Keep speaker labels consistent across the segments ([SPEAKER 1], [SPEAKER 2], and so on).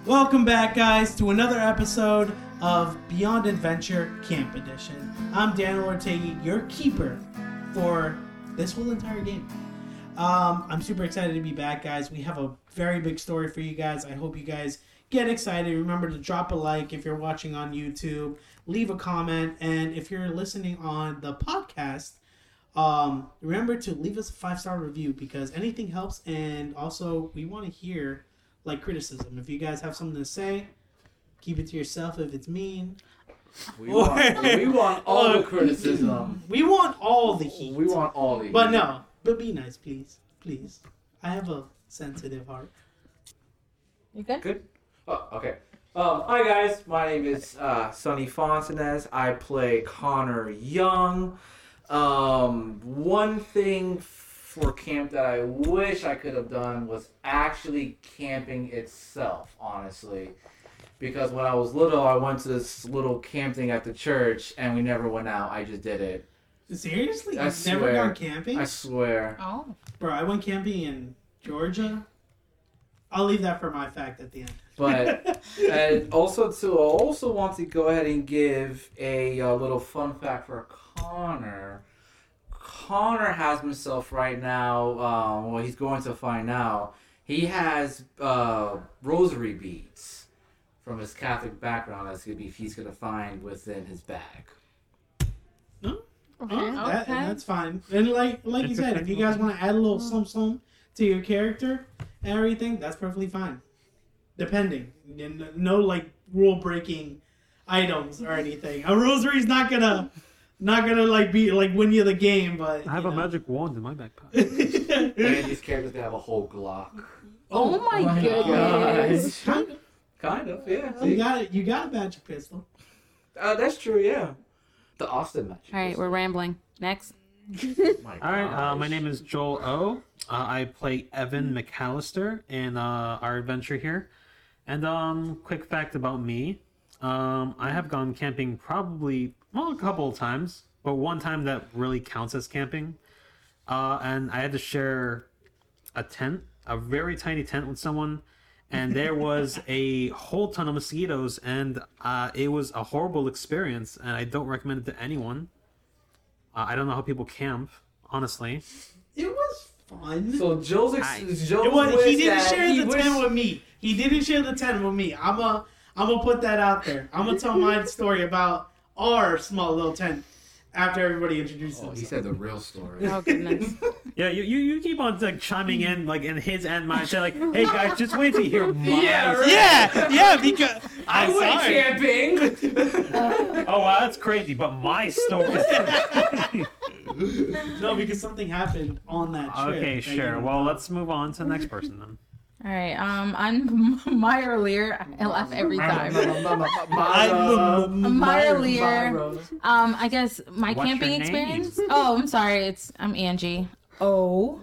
[SPEAKER 1] Welcome back, guys, to another episode of Beyond Adventure Camp Edition. I'm Daniel Ortega, your keeper for this whole entire game. I'm super excited to be back, guys. We have a very big story for you guys. I hope you guys get excited. Remember to drop a like if you're watching on YouTube. Leave a comment. And if you're listening on the podcast, remember to leave us a 5-star review because anything helps. And also, we want to hear criticism. If you guys have something to say, keep it to yourself if it's mean.
[SPEAKER 2] We want all the criticism.
[SPEAKER 1] We want all the heat.
[SPEAKER 2] We want all the heat.
[SPEAKER 1] But be nice, please. Please. I have a sensitive heart.
[SPEAKER 3] You good?
[SPEAKER 2] Good? Oh, okay. Hi guys, my name is Sonny Fontanez. I play Connor Young. One thing for camp that I wish I could have done was actually camping itself, honestly. Because when I was little, I went to this little camp thing at the church, and we never went out. I just did it.
[SPEAKER 1] Seriously?
[SPEAKER 2] I
[SPEAKER 1] You've never gone camping?
[SPEAKER 2] I swear.
[SPEAKER 3] Oh.
[SPEAKER 1] Bro, I went camping in Georgia. I'll leave that for my fact at the end.
[SPEAKER 2] But and also I also want to go ahead and give a little fun fact for Connor. Connor has himself right now. He's going to find out. He has rosary beads from his Catholic background. He's gonna find within his bag.
[SPEAKER 1] No?
[SPEAKER 3] Okay.
[SPEAKER 1] That's fine. And like you said, if you guys want to add a little something to your character and everything, that's perfectly fine. Depending. No rule breaking items or anything. A rosary's not gonna be win you the game, but
[SPEAKER 4] I have a magic wand in my backpack.
[SPEAKER 2] And these characters gonna have a whole Glock.
[SPEAKER 3] Oh my goodness.
[SPEAKER 2] Kind of, yeah.
[SPEAKER 1] You got a magic pistol.
[SPEAKER 2] That's true, yeah. The Austin magic.
[SPEAKER 3] All right, we're rambling. Next.
[SPEAKER 4] Alright, my name is Joel O. I play Evan McAllister in our adventure here. And quick fact about me. I have gone camping probably, a couple of times. But one time that really counts as camping. And I had to share a tent, a very tiny tent with someone. And there was a whole ton of mosquitoes, and it was a horrible experience, and I don't recommend it to anyone. I don't know how people camp, honestly.
[SPEAKER 1] It was fun.
[SPEAKER 2] So Joel's
[SPEAKER 1] he didn't share the tent with me. He didn't share the tent with me. I'm gonna put that out there. I'm gonna tell my story about our small little tent after everybody introduces themselves.
[SPEAKER 2] He said the real story.
[SPEAKER 3] Oh goodness.
[SPEAKER 4] Yeah, you keep on chiming in in his and mine. Say hey guys, just wait to hear my.
[SPEAKER 1] Yeah, because
[SPEAKER 2] I went camping.
[SPEAKER 4] Oh wow, that's crazy. But my story.
[SPEAKER 1] No, because something happened on that trip.
[SPEAKER 4] Okay, sure. Well, let's move on to the next person then.
[SPEAKER 3] All right. I'm Myra Lear. I laugh every time. Myra Lear. I guess my
[SPEAKER 4] What's
[SPEAKER 3] camping
[SPEAKER 4] your name?
[SPEAKER 3] experience. Oh, I'm sorry. I'm Angie. Oh.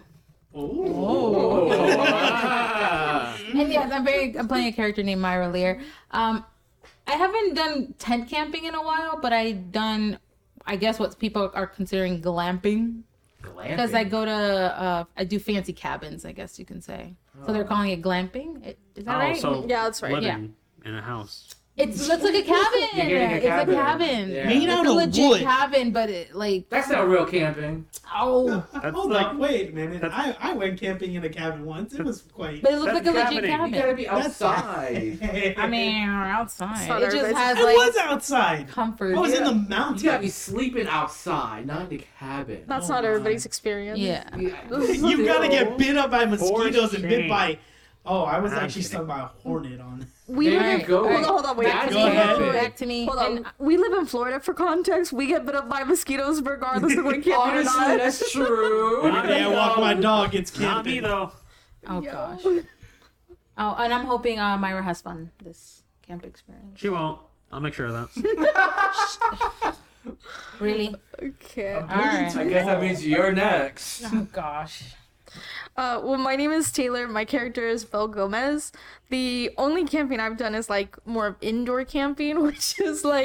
[SPEAKER 3] And yes, I'm playing a character named Myra Lear. I haven't done tent camping in a while, but I've done, I guess, what people are considering glamping. Because I go to, I do fancy cabins, I guess you can say. So they're calling it glamping. Is that right?
[SPEAKER 4] So
[SPEAKER 5] Yeah, that's right.
[SPEAKER 4] living in a house.
[SPEAKER 3] It looks like a cabin.
[SPEAKER 2] You're getting a
[SPEAKER 3] It's
[SPEAKER 2] cabin.
[SPEAKER 3] a cabin.
[SPEAKER 2] Yeah.
[SPEAKER 1] Made
[SPEAKER 3] It's
[SPEAKER 1] out
[SPEAKER 3] a
[SPEAKER 1] of
[SPEAKER 3] legit
[SPEAKER 1] wood.
[SPEAKER 3] cabin, but
[SPEAKER 2] That's not real camping.
[SPEAKER 3] oh,
[SPEAKER 4] That's
[SPEAKER 1] Hold
[SPEAKER 4] like
[SPEAKER 1] on, wait a minute. I went camping in a cabin once. It was quite.
[SPEAKER 3] but it looks
[SPEAKER 4] That's
[SPEAKER 3] like a legit
[SPEAKER 4] cabining.
[SPEAKER 3] cabin.
[SPEAKER 2] You gotta be outside.
[SPEAKER 3] I mean, outside.
[SPEAKER 5] not
[SPEAKER 3] It just
[SPEAKER 5] everybody's-
[SPEAKER 3] has
[SPEAKER 1] I
[SPEAKER 3] like
[SPEAKER 1] was outside.
[SPEAKER 3] comfort.
[SPEAKER 1] I was in the
[SPEAKER 2] You gotta be
[SPEAKER 1] mountains.
[SPEAKER 2] sleeping outside, not in the cabin.
[SPEAKER 5] That's
[SPEAKER 1] Oh
[SPEAKER 5] not
[SPEAKER 1] my.
[SPEAKER 5] everybody's experience.
[SPEAKER 3] Yeah.
[SPEAKER 1] You've got to get bit up by mosquitoes and bit
[SPEAKER 4] shame.
[SPEAKER 1] by. Oh, I was
[SPEAKER 4] I'm
[SPEAKER 1] actually
[SPEAKER 4] kidding.
[SPEAKER 1] stung by a hornet on.
[SPEAKER 5] We
[SPEAKER 2] There
[SPEAKER 5] live
[SPEAKER 2] you
[SPEAKER 5] in,
[SPEAKER 2] go.
[SPEAKER 5] Hold on, wait.
[SPEAKER 2] That's
[SPEAKER 1] Go ahead.
[SPEAKER 2] camping.
[SPEAKER 3] Back to me.
[SPEAKER 5] Hold on.
[SPEAKER 3] And
[SPEAKER 5] We live in Florida for context. We get bit up by mosquitoes regardless of when camping or
[SPEAKER 2] Honestly,
[SPEAKER 5] not.
[SPEAKER 2] that's true.
[SPEAKER 1] Every day I walk my dog, it's
[SPEAKER 4] not me
[SPEAKER 1] camping.
[SPEAKER 4] though.
[SPEAKER 3] oh gosh. Oh, and I'm hoping Myra has fun this camp experience.
[SPEAKER 4] She won't. I'll make sure of that.
[SPEAKER 3] Really?
[SPEAKER 5] Okay.
[SPEAKER 3] All right.
[SPEAKER 2] I guess that means you're next.
[SPEAKER 3] Oh gosh.
[SPEAKER 5] Well, my name is Taylor. My character is Belle Gomez. The only camping I've done is more of indoor camping, which is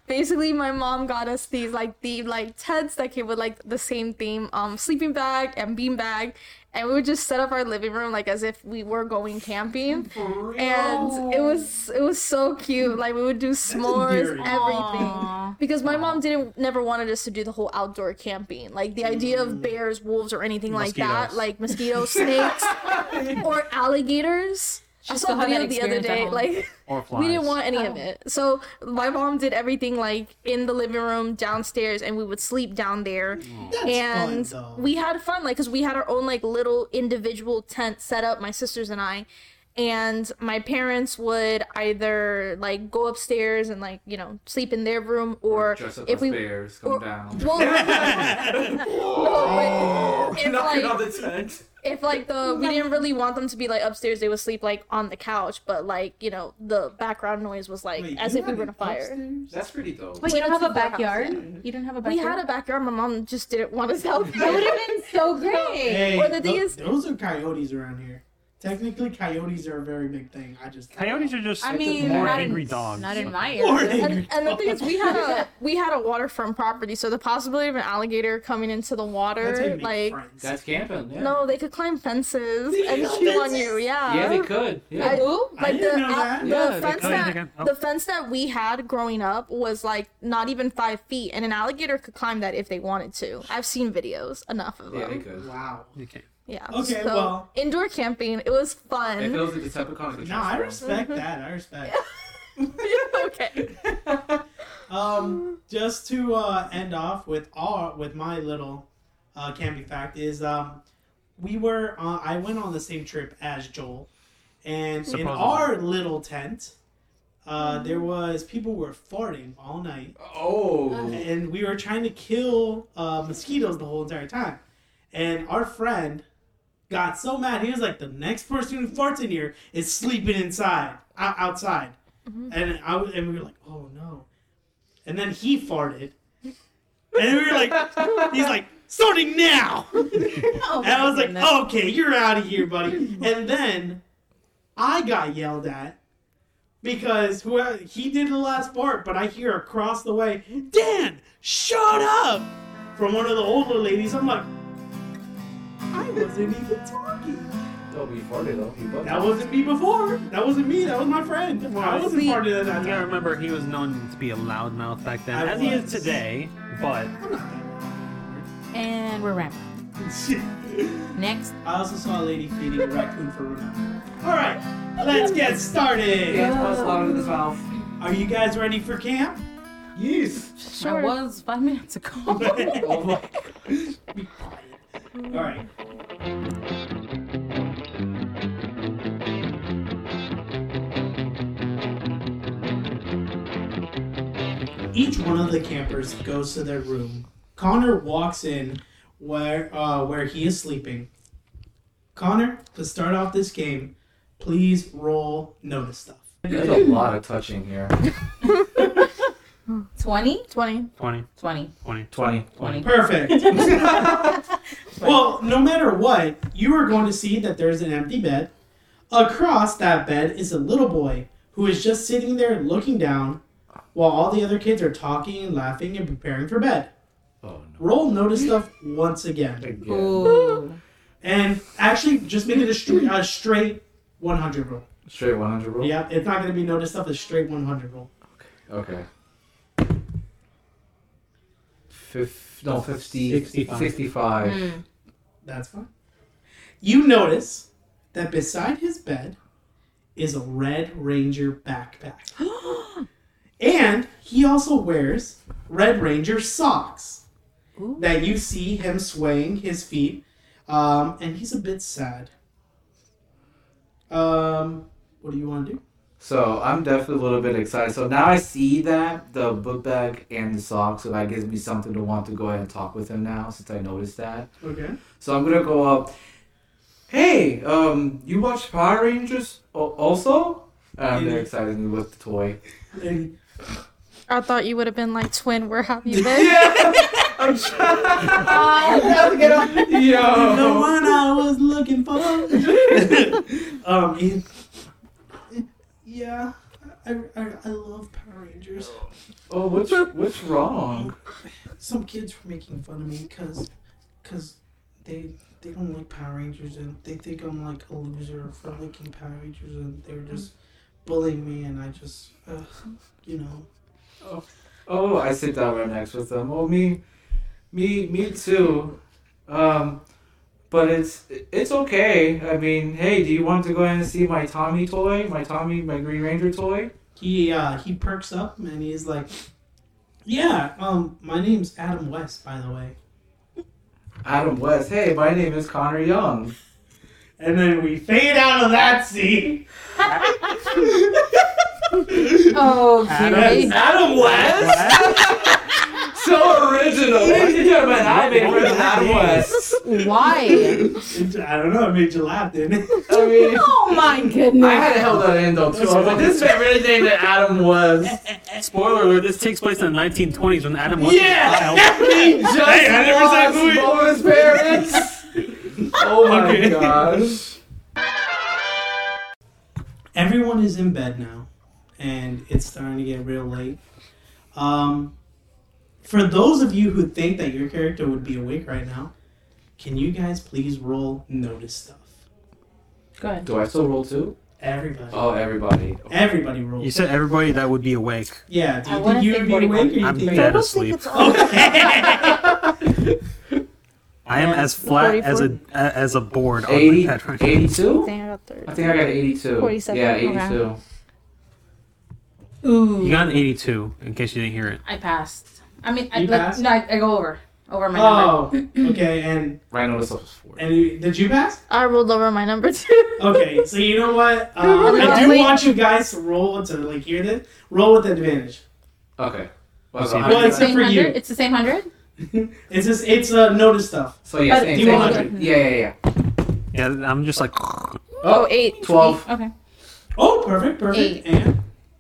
[SPEAKER 5] basically my mom got us these like tents that came with like the same theme, sleeping bag and bean bag, and we would just set up our living room like as if we were going camping. And it was so cute. Like we would do s'mores,
[SPEAKER 1] endearing.
[SPEAKER 5] everything.
[SPEAKER 3] Aw.
[SPEAKER 5] Because my mom never wanted us to do the whole outdoor camping. Like the idea of bears, wolves, or anything like that,
[SPEAKER 4] Mosquitoes.
[SPEAKER 5] like mosquitoes, snakes, or alligators. I saw
[SPEAKER 3] still
[SPEAKER 5] a
[SPEAKER 3] have
[SPEAKER 5] video
[SPEAKER 3] that
[SPEAKER 5] the other
[SPEAKER 3] experience at
[SPEAKER 5] day,
[SPEAKER 3] home.
[SPEAKER 5] like
[SPEAKER 4] Or flies.
[SPEAKER 5] we didn't want any of it. So my mom did everything like in the living room, downstairs, and we would sleep down there.
[SPEAKER 1] That's
[SPEAKER 5] And
[SPEAKER 1] fun, though.
[SPEAKER 5] we had fun, like, because we had our own like little individual tent set up, my sisters and I. And my parents would either like go upstairs and like sleep in their room, or
[SPEAKER 2] Dress up
[SPEAKER 5] if
[SPEAKER 2] as
[SPEAKER 5] we
[SPEAKER 2] bears, come
[SPEAKER 5] or-
[SPEAKER 2] down.
[SPEAKER 5] well, no, but if
[SPEAKER 2] Knocking on
[SPEAKER 5] like
[SPEAKER 2] the tent.
[SPEAKER 5] if like we didn't really want them to be like upstairs, they would sleep like on the couch, but like the background noise was like
[SPEAKER 1] Wait,
[SPEAKER 5] as
[SPEAKER 1] you
[SPEAKER 5] if we
[SPEAKER 1] had
[SPEAKER 5] were in a
[SPEAKER 1] it
[SPEAKER 5] fire.
[SPEAKER 1] upstairs?
[SPEAKER 2] That's pretty dope.
[SPEAKER 3] But
[SPEAKER 5] We
[SPEAKER 3] you don't
[SPEAKER 5] don't
[SPEAKER 3] have a
[SPEAKER 5] keep our house,
[SPEAKER 3] backyard?
[SPEAKER 5] yeah.
[SPEAKER 3] You don't have a
[SPEAKER 5] We
[SPEAKER 3] backyard?
[SPEAKER 5] had a backyard. My mom just didn't want us out
[SPEAKER 3] That
[SPEAKER 5] there.
[SPEAKER 3] would have been so great.
[SPEAKER 1] Hey,
[SPEAKER 5] Or the thing is-
[SPEAKER 1] those are coyotes around here. Technically, coyotes are a very big thing.
[SPEAKER 4] Coyotes are just
[SPEAKER 3] I mean,
[SPEAKER 4] more
[SPEAKER 3] not
[SPEAKER 4] angry
[SPEAKER 3] in,
[SPEAKER 4] dogs.
[SPEAKER 3] Not in my
[SPEAKER 1] Or
[SPEAKER 3] area.
[SPEAKER 1] angry
[SPEAKER 5] And the thing is, we had a waterfront property, so the possibility of an alligator coming into the
[SPEAKER 1] That's how you
[SPEAKER 5] water,
[SPEAKER 1] make
[SPEAKER 5] like
[SPEAKER 1] friends.
[SPEAKER 2] That's camping. Yeah.
[SPEAKER 5] no, they could climb fences
[SPEAKER 1] They
[SPEAKER 5] and
[SPEAKER 1] climb
[SPEAKER 5] chew on
[SPEAKER 1] fences?
[SPEAKER 5] you. Yeah.
[SPEAKER 2] Yeah, they could. Yeah.
[SPEAKER 3] Ooh.
[SPEAKER 1] I
[SPEAKER 5] Like
[SPEAKER 1] didn't know that.
[SPEAKER 2] Yeah,
[SPEAKER 5] the
[SPEAKER 2] they
[SPEAKER 5] fence
[SPEAKER 2] could.
[SPEAKER 5] that the fence that we had growing up was like not even 5 feet, and an alligator could climb that if they wanted to. I've seen videos, enough of them.
[SPEAKER 2] Yeah, they could.
[SPEAKER 1] Wow.
[SPEAKER 4] Okay.
[SPEAKER 5] Yeah.
[SPEAKER 1] Okay,
[SPEAKER 5] so,
[SPEAKER 1] well-
[SPEAKER 5] indoor camping, it was
[SPEAKER 2] If it
[SPEAKER 5] fun.
[SPEAKER 2] was a Decepticon, it could
[SPEAKER 1] No, I
[SPEAKER 2] transform.
[SPEAKER 1] respect that. I respect.
[SPEAKER 5] Okay.
[SPEAKER 1] Just to end off with my little camping fact is we were I went on the same trip as Joel, and in
[SPEAKER 4] Supposedly.
[SPEAKER 1] our little tent, there was people were farting all night,
[SPEAKER 2] Oh.
[SPEAKER 1] and we were trying to kill mosquitoes the whole entire time, and our friend got so mad he was like, the next person who farts in here is sleeping outside. And we were like, oh no. And then he farted. And we were like, he's like, starting now. And I was like, okay, you're out of here, buddy. And then I got yelled at because he did the last part, but I hear across the way, Dan, shut up, from one of the older ladies. I'm like, I wasn't even talking.
[SPEAKER 2] Oh, he farted though. He bugged
[SPEAKER 1] That
[SPEAKER 2] me.
[SPEAKER 1] wasn't me before. That wasn't me. That was my friend. I wasn't part of that
[SPEAKER 4] You gotta
[SPEAKER 1] time.
[SPEAKER 4] remember, he was known to be a loudmouth back then,
[SPEAKER 1] I
[SPEAKER 4] as he is
[SPEAKER 1] was.
[SPEAKER 4] today. But
[SPEAKER 1] I'm not that
[SPEAKER 3] And we're ramping.
[SPEAKER 1] loud.
[SPEAKER 3] Next.
[SPEAKER 1] I also saw a lady feeding a raccoon for Ronaldo. All right, let's get started.
[SPEAKER 2] Hands plus louder than his mouth.
[SPEAKER 1] Are you guys ready for camp?
[SPEAKER 2] Yes.
[SPEAKER 5] Sure.
[SPEAKER 3] I was 5 minutes ago.
[SPEAKER 2] Oh my.
[SPEAKER 1] Be quiet. All right. Each one of the campers goes to their room. Connor walks in where he is sleeping. Connor, to start off this game, please roll notice stuff.
[SPEAKER 2] There's a lot of touching here.
[SPEAKER 3] 20?
[SPEAKER 5] 20.
[SPEAKER 4] 20,
[SPEAKER 3] 20.
[SPEAKER 4] 20,
[SPEAKER 2] 20.
[SPEAKER 3] 20.
[SPEAKER 1] Perfect. Well, no matter what, you are going to see that there's an empty bed. Across that bed is a little boy who is just sitting there looking down while all the other kids are talking and laughing and preparing for bed.
[SPEAKER 2] Oh no.
[SPEAKER 1] Roll notice stuff once again.
[SPEAKER 2] Again.
[SPEAKER 3] Ooh.
[SPEAKER 1] And actually, just make it a straight 100 roll.
[SPEAKER 2] Straight 100 roll?
[SPEAKER 1] Yeah, it's not going to be notice stuff, it's straight 100 roll.
[SPEAKER 2] Okay. 50, 65.
[SPEAKER 1] That's fine. You notice that beside his bed is a Red Ranger backpack. And he also wears Red Ranger socks.
[SPEAKER 3] Ooh.
[SPEAKER 1] That you see him swaying his feet. And he's a bit sad. What do you want to do?
[SPEAKER 2] So I'm definitely a little bit excited. So now I see that the book bag and the socks, so that gives me something to want to go ahead and talk with him now, since I noticed that.
[SPEAKER 1] Okay.
[SPEAKER 2] So I'm gonna go up. Hey, you watch Power Rangers also? And I'm very excited with the toy.
[SPEAKER 1] And
[SPEAKER 5] I thought you would have been like, twin, where have you been?
[SPEAKER 2] I'm trying to get up.
[SPEAKER 1] the
[SPEAKER 2] Yo.
[SPEAKER 1] one I was looking for. Yeah, I love Power Rangers.
[SPEAKER 2] Oh, what's wrong?
[SPEAKER 1] Some kids were making fun of me because they don't like Power Rangers and they think I'm like a loser for liking Power Rangers and they were just bullying me and I just, you know.
[SPEAKER 2] Oh, I sit down right next with them. Oh, me too. But it's okay. I mean, hey, do you want to go ahead and see my Tommy toy? My Green Ranger toy?
[SPEAKER 1] He perks up and he's like, yeah, my name's Adam West, by the way.
[SPEAKER 2] Adam West. Hey, my name is Connor Young.
[SPEAKER 1] And then we fade out of that scene.
[SPEAKER 3] Okay.
[SPEAKER 2] Adam West? So original. Ladies and gentlemen, I made friends with Adam West.
[SPEAKER 3] Why?
[SPEAKER 1] I don't know, it made you laugh, didn't it?
[SPEAKER 2] I mean,
[SPEAKER 3] Oh my goodness.
[SPEAKER 2] I had to hold that in though too. I was like, this man really named it Adam West.
[SPEAKER 4] Spoiler alert, this takes place in the 1920s when Adam was a child.
[SPEAKER 2] He just
[SPEAKER 1] Hey, I never said
[SPEAKER 2] lost
[SPEAKER 1] who he-
[SPEAKER 2] both of his parents. Oh my
[SPEAKER 1] Okay.
[SPEAKER 2] gosh.
[SPEAKER 1] Everyone is in bed now, and it's starting to get real late. For those of you who think that your character would be awake right now, can you guys please roll notice stuff?
[SPEAKER 3] Go ahead.
[SPEAKER 2] Do I still roll too?
[SPEAKER 1] Everybody.
[SPEAKER 2] Oh, everybody.
[SPEAKER 1] Everybody roll.
[SPEAKER 4] You said everybody that would be awake.
[SPEAKER 1] Yeah, do
[SPEAKER 3] I
[SPEAKER 1] you
[SPEAKER 3] wanna
[SPEAKER 1] think you
[SPEAKER 3] think
[SPEAKER 1] would be
[SPEAKER 3] 41.
[SPEAKER 1] awake or you
[SPEAKER 4] I'm
[SPEAKER 1] think
[SPEAKER 4] dead asleep. I am as flat as a board on my
[SPEAKER 2] 80,
[SPEAKER 4] bed right now.
[SPEAKER 2] 82?
[SPEAKER 5] Dang, I got 30.
[SPEAKER 2] I think I got 82.
[SPEAKER 5] 47.
[SPEAKER 2] Yeah,
[SPEAKER 5] Okay.
[SPEAKER 2] 82.
[SPEAKER 3] Ooh.
[SPEAKER 4] You got an 82, in case you didn't hear it.
[SPEAKER 3] I passed. I mean,
[SPEAKER 1] You passed?
[SPEAKER 3] No, I go over my number.
[SPEAKER 1] Oh, okay, and
[SPEAKER 2] Right notice was 4.
[SPEAKER 1] did you pass?
[SPEAKER 5] I rolled over my number too.
[SPEAKER 1] Okay, so you know what? I do
[SPEAKER 3] Really?
[SPEAKER 1] want you guys to roll to like hear this. Roll with advantage.
[SPEAKER 2] Okay.
[SPEAKER 4] Well,
[SPEAKER 2] so,
[SPEAKER 1] well,
[SPEAKER 3] It's
[SPEAKER 1] except for you.
[SPEAKER 3] It's the same 100?
[SPEAKER 1] It's notice stuff.
[SPEAKER 2] so yeah,
[SPEAKER 3] But
[SPEAKER 2] same,
[SPEAKER 1] do you
[SPEAKER 2] same
[SPEAKER 1] want-
[SPEAKER 2] 100. Yeah.
[SPEAKER 4] Yeah, I'm just like...
[SPEAKER 5] Oh, 8.
[SPEAKER 2] 12.
[SPEAKER 3] Okay.
[SPEAKER 1] Oh, perfect.
[SPEAKER 3] 8.
[SPEAKER 1] And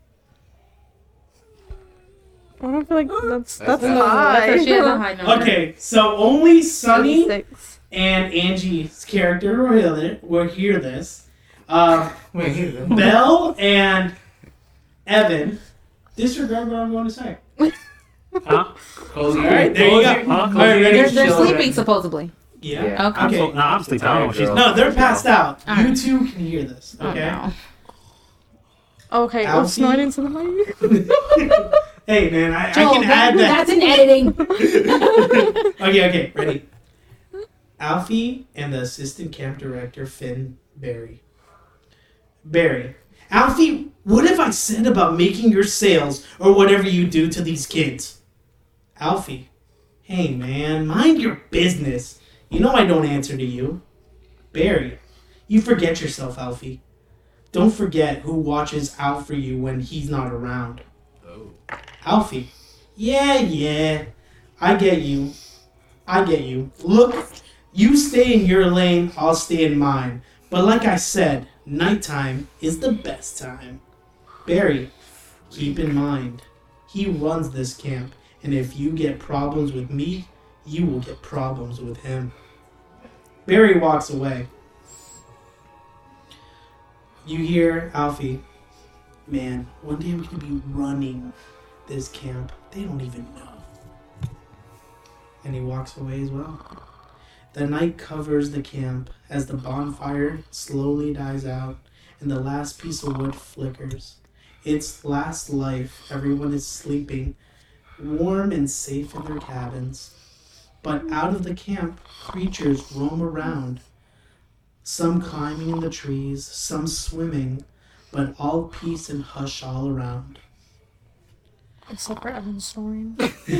[SPEAKER 5] I don't feel like that's
[SPEAKER 2] That's
[SPEAKER 3] No, that's she has a
[SPEAKER 5] high.
[SPEAKER 3] high number.
[SPEAKER 1] okay, so only Sunny
[SPEAKER 5] 86.
[SPEAKER 1] and Angie's character will hear this.
[SPEAKER 2] Wait,
[SPEAKER 1] Belle and Evan disregard what I'm going to say.
[SPEAKER 4] Huh?
[SPEAKER 2] cozy.
[SPEAKER 1] All right, there you go.
[SPEAKER 4] Huh?
[SPEAKER 1] All right, ready?
[SPEAKER 3] They're
[SPEAKER 2] Children.
[SPEAKER 3] sleeping, supposedly.
[SPEAKER 1] Yeah.
[SPEAKER 2] Yeah.
[SPEAKER 3] Okay.
[SPEAKER 1] Okay.
[SPEAKER 4] No, I'm sleeping. I don't know what she's...
[SPEAKER 2] Girl.
[SPEAKER 1] No, they're passed out.
[SPEAKER 3] All
[SPEAKER 1] You
[SPEAKER 3] right.
[SPEAKER 1] two can hear this.
[SPEAKER 3] Oh,
[SPEAKER 1] Okay.
[SPEAKER 3] no.
[SPEAKER 5] Okay, I'm
[SPEAKER 1] Alfie?
[SPEAKER 5] snorting into the mic.
[SPEAKER 1] Hey man, I
[SPEAKER 3] Joel,
[SPEAKER 1] can add that.
[SPEAKER 3] That's in editing.
[SPEAKER 1] Okay, ready. Alfie and the assistant camp director, Finn Barry. Barry. Alfie, what have I said about making your sales or whatever you do to these kids? Alfie. Hey man, mind your business. You know I don't answer to you. Barry. You forget yourself, Alfie. Don't forget who watches out for you when he's not around. Alfie. Yeah. I get you. Look, you stay in your lane, I'll stay in mine. But like I said, nighttime is the best time. Barry, keep in mind, he runs this camp, and if you get problems with me, you will get problems with him. Barry walks away. You hear Alfie, man, one day I'm going to be running this camp. They don't even know. And he walks away as well. The night covers the camp as the bonfire slowly dies out and the last piece of wood flickers. Its last life, everyone is sleeping, warm and safe in their cabins. But out of the camp, creatures roam around. Some climbing in the trees, some swimming, but all peace and hush all around.
[SPEAKER 5] Except for Evan's snoring.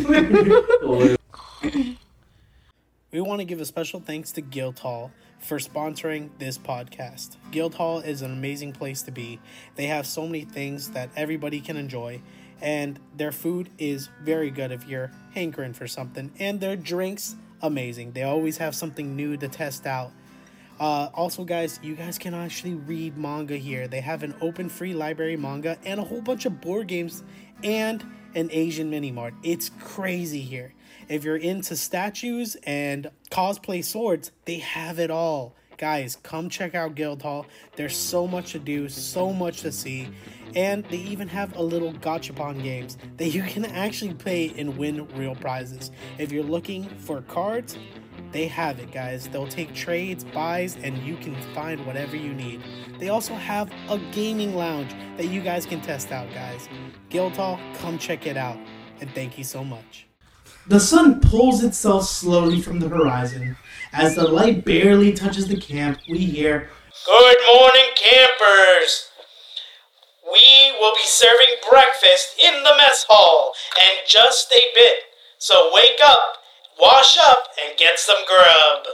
[SPEAKER 1] We want to give a special thanks to Guildhall for sponsoring this podcast. Guildhall is an amazing place to be. They have so many things that everybody can enjoy, and their food is very good if you're hankering for something, and their drinks, amazing. They always have something new to test out. Also, guys, you guys can actually read manga here. They have an open free library manga and a whole bunch of board games and an Asian mini mart. It's crazy here. If you're into statues and cosplay swords, they have it all. Guys, come check out Guildhall. There's so much to do, so much to see, and they even have a little gachapon games that you can actually play and win real prizes. If you're looking for cards, they have it, guys. They'll take trades, buys, and you can find whatever you need. They also have a gaming lounge that you guys can test out, guys. Guildhall, come check it out, and thank you so much. The sun pulls itself slowly from the horizon. As the light barely touches the camp, we hear, "Good morning, campers! We will be serving breakfast in the mess hall in just a bit. So wake up, wash up, and get some grub."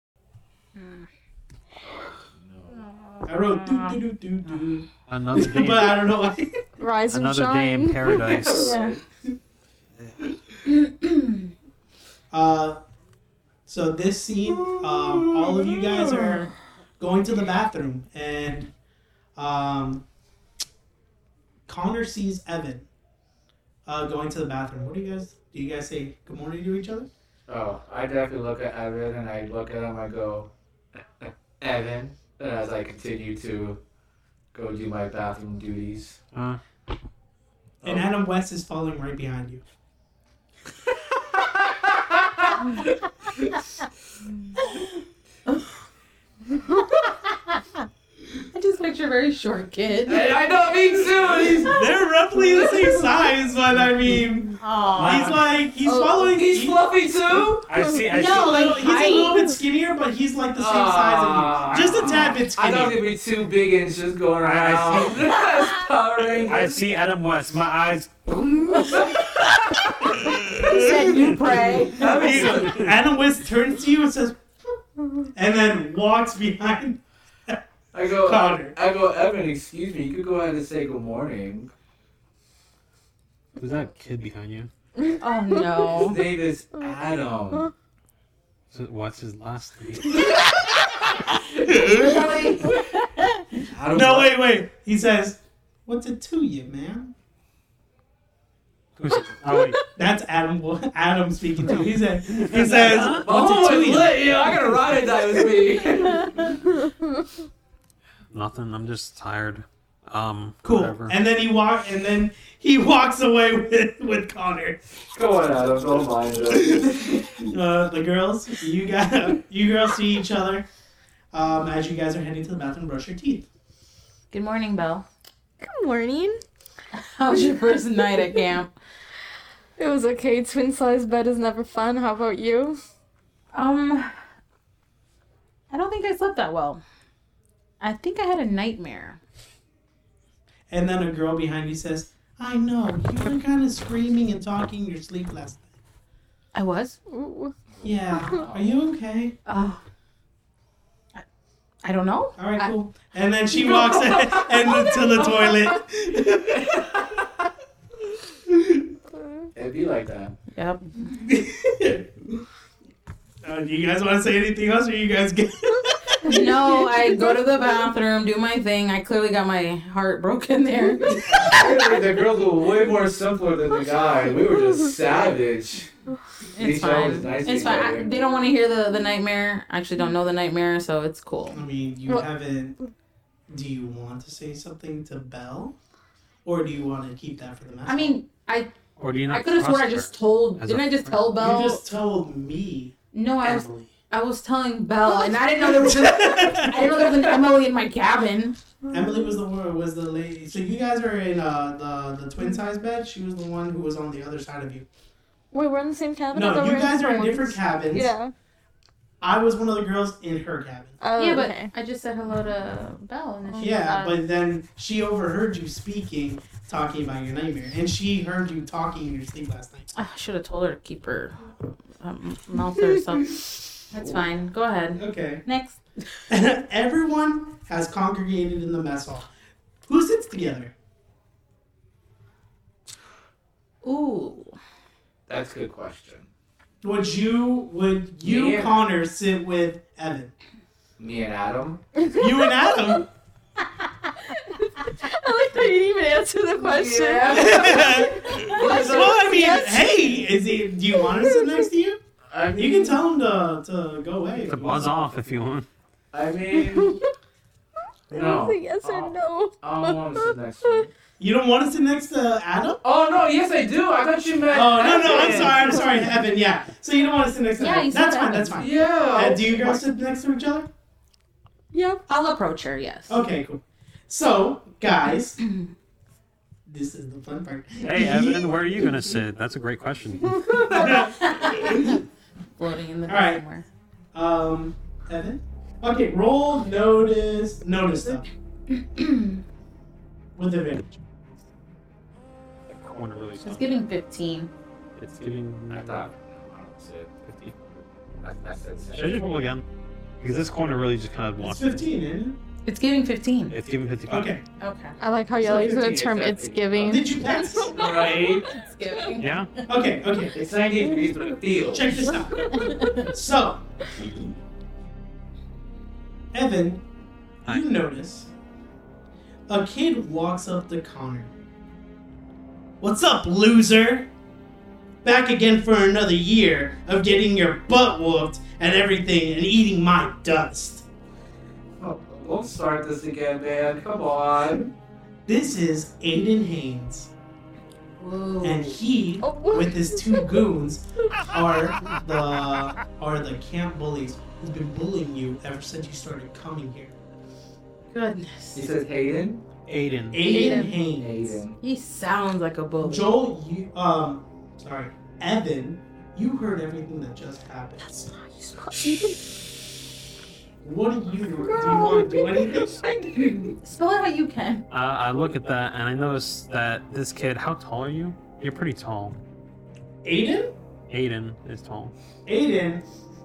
[SPEAKER 1] I wrote do.
[SPEAKER 4] Another day,
[SPEAKER 1] But I don't know why.
[SPEAKER 5] Rise and
[SPEAKER 4] another day in
[SPEAKER 5] shine.
[SPEAKER 4] paradise.
[SPEAKER 5] Yeah.
[SPEAKER 1] So this scene, all of you guys are going to the bathroom, and Connor sees Evan going to the bathroom. What do you guys say good morning to each other?
[SPEAKER 2] Oh, I definitely look at Evan and I look at him. I go, Evan. And as I continue to go do my bathroom duties.
[SPEAKER 1] And Adam West is following right behind you.
[SPEAKER 3] I just picture a very short kid.
[SPEAKER 2] I know, me too.
[SPEAKER 1] They're roughly the same size, but I mean, he's following.
[SPEAKER 2] He's fluffy too.
[SPEAKER 4] I see.
[SPEAKER 1] He's a little bit skinnier, but he's like the same size as you. Just a tad bit
[SPEAKER 2] I thought
[SPEAKER 1] skinnier.
[SPEAKER 2] it'd be 2 big inches going around.
[SPEAKER 4] I see Adam West. My eyes.
[SPEAKER 3] Said you pray.
[SPEAKER 1] Adam West turns to you and says, and then walks behind.
[SPEAKER 2] I go,
[SPEAKER 1] Connor.
[SPEAKER 2] Evan, excuse me, you could go ahead and say good morning.
[SPEAKER 4] Who's that kid behind you?
[SPEAKER 3] Oh no.
[SPEAKER 2] His name is Adam.
[SPEAKER 4] So what's his last name?
[SPEAKER 2] Adam
[SPEAKER 1] No,
[SPEAKER 2] what?
[SPEAKER 1] wait. He says, "What's it to you, man?"
[SPEAKER 4] Oh wait.
[SPEAKER 1] That's Adam speaking to you. He says, "What's
[SPEAKER 2] Oh,
[SPEAKER 1] it to
[SPEAKER 2] it's
[SPEAKER 1] you?"
[SPEAKER 2] lit. Yeah, I got a ride or die with me.
[SPEAKER 4] Nothing. I'm just tired.
[SPEAKER 1] Cool.
[SPEAKER 4] Whatever.
[SPEAKER 1] And then he walks away with Connor.
[SPEAKER 2] Go on, Adam. Don't mind him.
[SPEAKER 1] The girls, you girls see each other as you guys are heading to the bathroom to brush your teeth.
[SPEAKER 3] Good morning, Belle.
[SPEAKER 5] Good morning.
[SPEAKER 3] How was your first night at camp?
[SPEAKER 5] It was okay. Twin size bed is never fun. How about you?
[SPEAKER 3] I don't think I slept that well. I think I had a nightmare.
[SPEAKER 1] And then a girl behind you says, "I know, you were kind of screaming and talking in your sleep last night."
[SPEAKER 3] I was?
[SPEAKER 5] Ooh.
[SPEAKER 1] Yeah. Are you okay?
[SPEAKER 3] I don't know.
[SPEAKER 1] All right, cool. And then she walks to the toilet.
[SPEAKER 2] It'd be like that.
[SPEAKER 3] Yep.
[SPEAKER 1] Do you guys want to say anything else, or you guys get?
[SPEAKER 3] No, I go to the bathroom, do my thing. I clearly got my heart broken there.
[SPEAKER 2] The girls were way more simpler than the guys. We were just savage.
[SPEAKER 3] It's
[SPEAKER 2] These shows
[SPEAKER 3] fine.
[SPEAKER 2] nice
[SPEAKER 3] It's
[SPEAKER 2] together.
[SPEAKER 3] fine. They don't want to hear the nightmare. I actually don't know the nightmare, so it's cool.
[SPEAKER 1] I mean, you haven't. Do you want to say something to Belle, or do you want to keep that for the message?
[SPEAKER 3] I mean, I
[SPEAKER 4] Or do you not
[SPEAKER 3] could have sworn I
[SPEAKER 4] trust
[SPEAKER 3] just
[SPEAKER 4] her?
[SPEAKER 3] told.
[SPEAKER 4] As
[SPEAKER 3] Didn't
[SPEAKER 4] a
[SPEAKER 3] I just
[SPEAKER 4] friend.
[SPEAKER 3] tell Belle?
[SPEAKER 1] You just told me,
[SPEAKER 3] No,
[SPEAKER 1] Emily.
[SPEAKER 3] I was telling Belle, and I didn't know there was an Emily in my cabin.
[SPEAKER 1] Emily was the lady. So you guys are in the twin size bed. She was the one who was on the other side of you.
[SPEAKER 5] Wait, we're in the same cabin? I
[SPEAKER 1] No,
[SPEAKER 5] thought we
[SPEAKER 1] you
[SPEAKER 5] were
[SPEAKER 1] guys are in
[SPEAKER 5] different
[SPEAKER 1] different cabins.
[SPEAKER 5] Yeah.
[SPEAKER 1] I was one of the girls in her cabin.
[SPEAKER 5] Oh,
[SPEAKER 3] Yeah, but
[SPEAKER 5] okay.
[SPEAKER 3] I just said hello to Belle, and then she
[SPEAKER 1] Yeah,
[SPEAKER 3] was,
[SPEAKER 1] but then she overheard you speaking, talking about your nightmare, and she heard you talking in your sleep last night.
[SPEAKER 3] I should have told her to keep her mouth to herself. That's fine. Go ahead.
[SPEAKER 1] Okay.
[SPEAKER 3] Next.
[SPEAKER 1] Everyone has congregated in the mess hall. Who sits together?
[SPEAKER 3] Ooh.
[SPEAKER 2] That's a good question.
[SPEAKER 1] Would you,
[SPEAKER 2] Yeah.
[SPEAKER 1] Connor, sit with Evan?
[SPEAKER 2] Me and Adam?
[SPEAKER 1] You and Adam?
[SPEAKER 5] I like that you didn't even answer the question.
[SPEAKER 1] Well, I mean, hey, do you want to sit next to you?
[SPEAKER 2] I
[SPEAKER 1] You can tell him to go away.
[SPEAKER 4] To buzz off if you want.
[SPEAKER 2] I mean,
[SPEAKER 5] It was a
[SPEAKER 2] no.
[SPEAKER 5] yes or no.
[SPEAKER 2] I don't want to sit next to you.
[SPEAKER 1] You don't want to sit next to Adam?
[SPEAKER 2] Oh no, yes I do. I thought you meant.
[SPEAKER 1] Oh, no,
[SPEAKER 2] Evan.
[SPEAKER 1] I'm sorry, Evan, yeah. So you don't want to sit next to
[SPEAKER 3] Yeah,
[SPEAKER 1] Evan.
[SPEAKER 3] you
[SPEAKER 1] That's
[SPEAKER 3] said
[SPEAKER 1] fine,
[SPEAKER 3] Evan.
[SPEAKER 1] that's fine.
[SPEAKER 2] Yeah.
[SPEAKER 1] Do you girls sit next to each other?
[SPEAKER 5] Yep.
[SPEAKER 3] I'll approach her. Yes.
[SPEAKER 1] Okay, cool. So, guys, this is the fun part.
[SPEAKER 4] Hey, Evan, where are you gonna sit? That's a great question.
[SPEAKER 3] Floating in the
[SPEAKER 1] All right.
[SPEAKER 3] somewhere.
[SPEAKER 1] Evan? Okay, roll notice stuff. With advantage.
[SPEAKER 4] Corner really
[SPEAKER 3] It's
[SPEAKER 4] soft.
[SPEAKER 3] giving 15.
[SPEAKER 4] It's giving.
[SPEAKER 2] I thought. I don't sit.
[SPEAKER 4] 50.
[SPEAKER 2] I said
[SPEAKER 4] Should I just roll again? Because this corner really just kind of
[SPEAKER 1] It's
[SPEAKER 4] wants.
[SPEAKER 1] 15, isn't
[SPEAKER 3] It's giving 15.
[SPEAKER 4] It's giving 50.
[SPEAKER 1] it? Okay.
[SPEAKER 3] Okay.
[SPEAKER 5] I like how you
[SPEAKER 1] So
[SPEAKER 5] like the
[SPEAKER 1] 15,
[SPEAKER 5] term
[SPEAKER 2] it's
[SPEAKER 5] "it's giving."
[SPEAKER 1] Did you pass?
[SPEAKER 2] Right.
[SPEAKER 3] It's giving.
[SPEAKER 4] Yeah.
[SPEAKER 1] Okay.
[SPEAKER 2] It's 19 degrees, but it feels.
[SPEAKER 1] Check this out. So, Evan,
[SPEAKER 4] Hi.
[SPEAKER 1] you notice a kid walks up to Connor. What's up, loser? Back again for another year of getting your butt whooped and everything and eating my dust.
[SPEAKER 2] Oh, we'll start this again, man. Come on.
[SPEAKER 1] This is Aiden Haynes,
[SPEAKER 3] Whoa.
[SPEAKER 1] and he,
[SPEAKER 5] Oh.
[SPEAKER 1] with his two goons, are the camp bullies who've been bullying you ever since you started coming here.
[SPEAKER 3] Goodness.
[SPEAKER 2] He says Hayden.
[SPEAKER 4] Aiden.
[SPEAKER 1] Aiden
[SPEAKER 5] Aiden.
[SPEAKER 1] Haynes.
[SPEAKER 2] Hayden.
[SPEAKER 3] He sounds like a bully.
[SPEAKER 1] Joel, Evan, you heard everything that just happened. What do you want to do anything?
[SPEAKER 3] Spell it how you can.
[SPEAKER 4] I look at that and I notice that this kid. How tall are you? You're pretty tall.
[SPEAKER 1] Aiden?
[SPEAKER 4] Aiden is tall.
[SPEAKER 1] Aiden,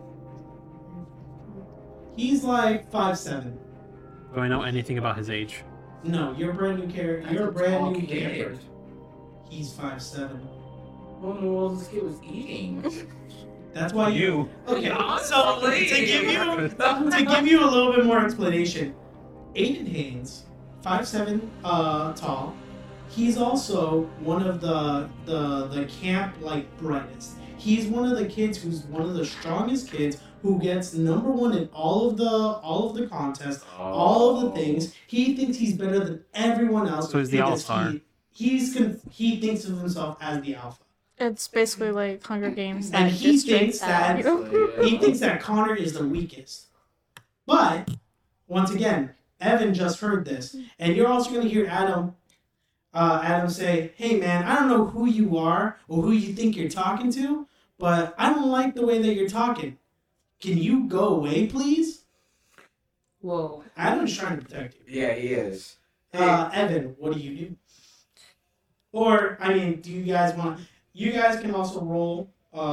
[SPEAKER 1] he's like 5'7".
[SPEAKER 4] Do I know anything about his age?
[SPEAKER 1] No, you're a brand new character. You're a brand new camper. He's 5'7".
[SPEAKER 2] What in the world this kid was eating?
[SPEAKER 1] That's why you. Okay, so
[SPEAKER 2] Honestly.
[SPEAKER 1] to give you a little bit more explanation, Aiden Haynes, 5'7", tall. He's also one of the camp brightest. He's one of the kids who's one of the strongest kids who gets number one in all of the contests, all of the things. He thinks he's better than everyone else.
[SPEAKER 4] So he's the
[SPEAKER 1] because
[SPEAKER 4] all-star.
[SPEAKER 1] He thinks of himself as the alpha.
[SPEAKER 5] It's basically like Hunger Games.
[SPEAKER 1] And
[SPEAKER 5] that
[SPEAKER 1] he
[SPEAKER 5] district
[SPEAKER 1] thinks that he thinks that Connor is the weakest. But once again, Evan just heard this, and you're also going to hear Adam say, "Hey man, I don't know who you are or who you think you're talking to, but I don't like the way that you're talking. Can you go away, please?"
[SPEAKER 3] Whoa.
[SPEAKER 1] Adam's trying to protect you.
[SPEAKER 2] Yeah, he is.
[SPEAKER 1] Evan, what do you do? Or I mean, do you guys want? You guys can also roll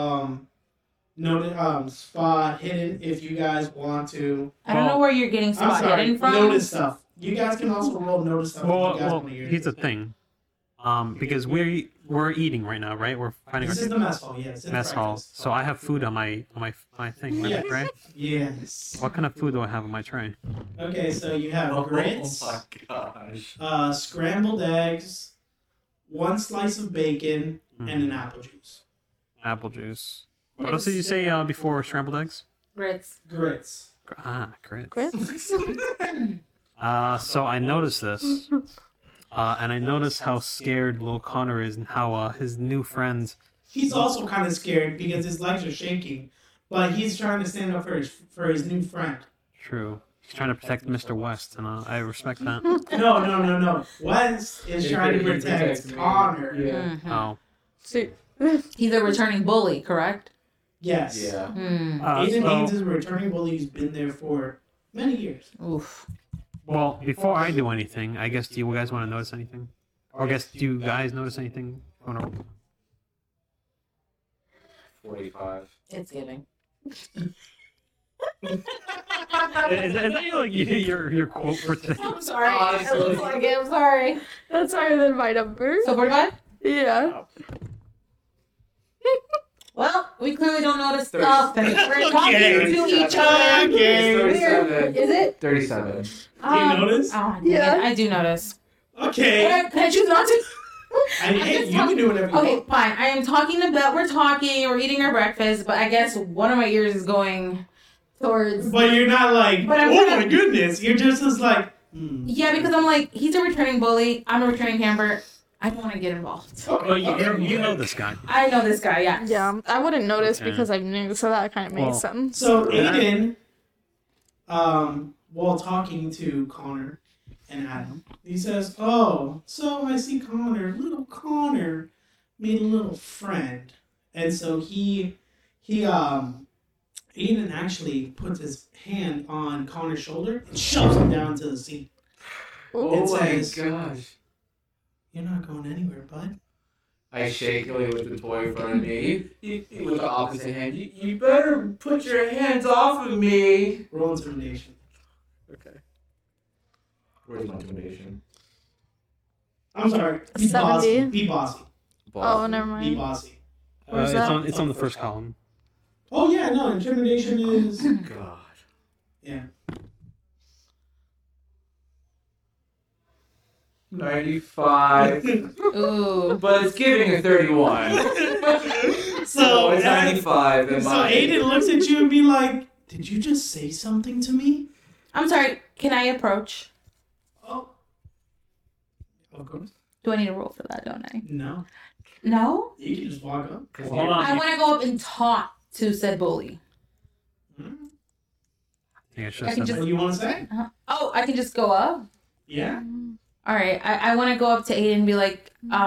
[SPEAKER 1] spot hidden if you guys want to.
[SPEAKER 3] I don't know where you're getting
[SPEAKER 1] I'm
[SPEAKER 3] spot
[SPEAKER 1] sorry,
[SPEAKER 3] hidden from.
[SPEAKER 1] notice stuff. You guys can also roll notice stuff if you guys want to hear.
[SPEAKER 4] Here's the thing. Because we're eating right now, right? We're finding
[SPEAKER 1] This
[SPEAKER 4] our
[SPEAKER 1] is the mess hall, yes. It's
[SPEAKER 4] mess hall.
[SPEAKER 1] breakfast.
[SPEAKER 4] So I have food on my thing,
[SPEAKER 1] Yes.
[SPEAKER 4] right?
[SPEAKER 1] Yes.
[SPEAKER 4] What kind of food do I have on my tray?
[SPEAKER 1] Okay, so you have grits,
[SPEAKER 2] Oh my gosh.
[SPEAKER 1] scrambled eggs, one slice of bacon, and an apple juice.
[SPEAKER 4] Apple juice. What else did you say before scrambled eggs?
[SPEAKER 3] Grits.
[SPEAKER 1] Grits.
[SPEAKER 4] Grits.
[SPEAKER 5] Grits?
[SPEAKER 4] So I noticed this. And I noticed how scared little Connor is and how his new friends.
[SPEAKER 1] He's also kind of scared because his legs are shaking, but he's trying to stand up for his new friend.
[SPEAKER 4] True. He's trying to protect Mr. West, and I respect that.
[SPEAKER 1] No. Wes is trying to protect Connor.
[SPEAKER 2] Yeah.
[SPEAKER 3] Mhm.
[SPEAKER 4] Oh.
[SPEAKER 5] See,
[SPEAKER 3] He's a returning bully, correct?
[SPEAKER 1] Yes.
[SPEAKER 2] Yeah.
[SPEAKER 3] Hmm.
[SPEAKER 1] Aiden
[SPEAKER 4] So-
[SPEAKER 1] Haynes is a returning bully who's been there for many years.
[SPEAKER 3] Oof.
[SPEAKER 4] Well, before I do anything, I guess do you guys want to notice anything? Or I guess do you guys notice anything? Oh, no.
[SPEAKER 2] 45.
[SPEAKER 3] It's giving.
[SPEAKER 4] Is that your quote for today?
[SPEAKER 3] I'm sorry.
[SPEAKER 2] Honestly.
[SPEAKER 3] It looks like it. I'm sorry.
[SPEAKER 5] that's higher than my number.
[SPEAKER 3] So 45?
[SPEAKER 5] Yeah.
[SPEAKER 3] Well, we clearly don't notice
[SPEAKER 2] 30.
[SPEAKER 3] stuff. And we're talking
[SPEAKER 1] Okay.
[SPEAKER 3] to each other.
[SPEAKER 1] Okay.
[SPEAKER 3] Weird.
[SPEAKER 2] 37.
[SPEAKER 3] Is it?
[SPEAKER 2] 37.
[SPEAKER 1] Do you notice?
[SPEAKER 3] Oh, dang
[SPEAKER 5] Yeah.
[SPEAKER 3] it. I do notice.
[SPEAKER 1] Okay.
[SPEAKER 3] Can I choose not to?
[SPEAKER 1] I mean,
[SPEAKER 3] I'm
[SPEAKER 1] hey,
[SPEAKER 3] just
[SPEAKER 1] you can do whatever you
[SPEAKER 3] Okay,
[SPEAKER 1] want.
[SPEAKER 3] fine. I am talking about, we're talking, we're eating our breakfast, but I guess one of my ears is going towards.
[SPEAKER 1] But you're not like,
[SPEAKER 3] But I'm
[SPEAKER 1] oh
[SPEAKER 3] kinda-
[SPEAKER 1] my goodness. You're just as like,
[SPEAKER 3] Yeah, because I'm like, he's a returning bully. I'm a returning camper. I don't want to get involved.
[SPEAKER 4] Well, you know this guy.
[SPEAKER 3] I know this guy, yeah.
[SPEAKER 5] Yeah, I wouldn't notice
[SPEAKER 4] Okay.
[SPEAKER 5] because I'm new, so that kind of makes
[SPEAKER 4] Well,
[SPEAKER 5] sense.
[SPEAKER 1] So Aiden, while talking to Connor and Adam, he says, "Oh, so I see little Connor made a little friend," and so Aiden actually puts his hand on Connor's shoulder and shoves him down to the seat.
[SPEAKER 2] Oh
[SPEAKER 1] It
[SPEAKER 2] my
[SPEAKER 1] says-
[SPEAKER 2] gosh.
[SPEAKER 1] You're not going anywhere, bud.
[SPEAKER 2] I shakily with the toy in front of me. With the opposite hand. You better put your hands off of me.
[SPEAKER 1] Roll intimidation.
[SPEAKER 2] Okay. Where's my intimidation?
[SPEAKER 1] I'm sorry. Be
[SPEAKER 5] 70.
[SPEAKER 1] bossy. Be bossy.
[SPEAKER 5] Oh, never
[SPEAKER 1] Be
[SPEAKER 5] mind.
[SPEAKER 1] bossy.
[SPEAKER 5] Where's
[SPEAKER 4] It's
[SPEAKER 5] that?
[SPEAKER 4] on the first column.
[SPEAKER 1] Oh yeah, no. Intimidation is
[SPEAKER 2] God.
[SPEAKER 1] yeah.
[SPEAKER 2] 95.
[SPEAKER 3] Ooh.
[SPEAKER 2] But it's giving a 31. So it's 95. And
[SPEAKER 1] So
[SPEAKER 2] my
[SPEAKER 1] Aiden looks at you and be like, "Did you just say something to me?"
[SPEAKER 3] I'm sorry, can I approach?
[SPEAKER 1] Oh, of course.
[SPEAKER 3] Do I need to roll for that, don't I?
[SPEAKER 1] No,
[SPEAKER 3] No?
[SPEAKER 1] you can just walk up.
[SPEAKER 4] Hold on.
[SPEAKER 3] I want to go up and talk to said bully.
[SPEAKER 4] I think I should
[SPEAKER 3] I
[SPEAKER 4] have
[SPEAKER 3] can
[SPEAKER 4] said
[SPEAKER 3] just-
[SPEAKER 1] What do you want to say?
[SPEAKER 3] Oh, I can just go up?
[SPEAKER 1] Yeah.
[SPEAKER 3] All right, I want to go up to Aiden and be like,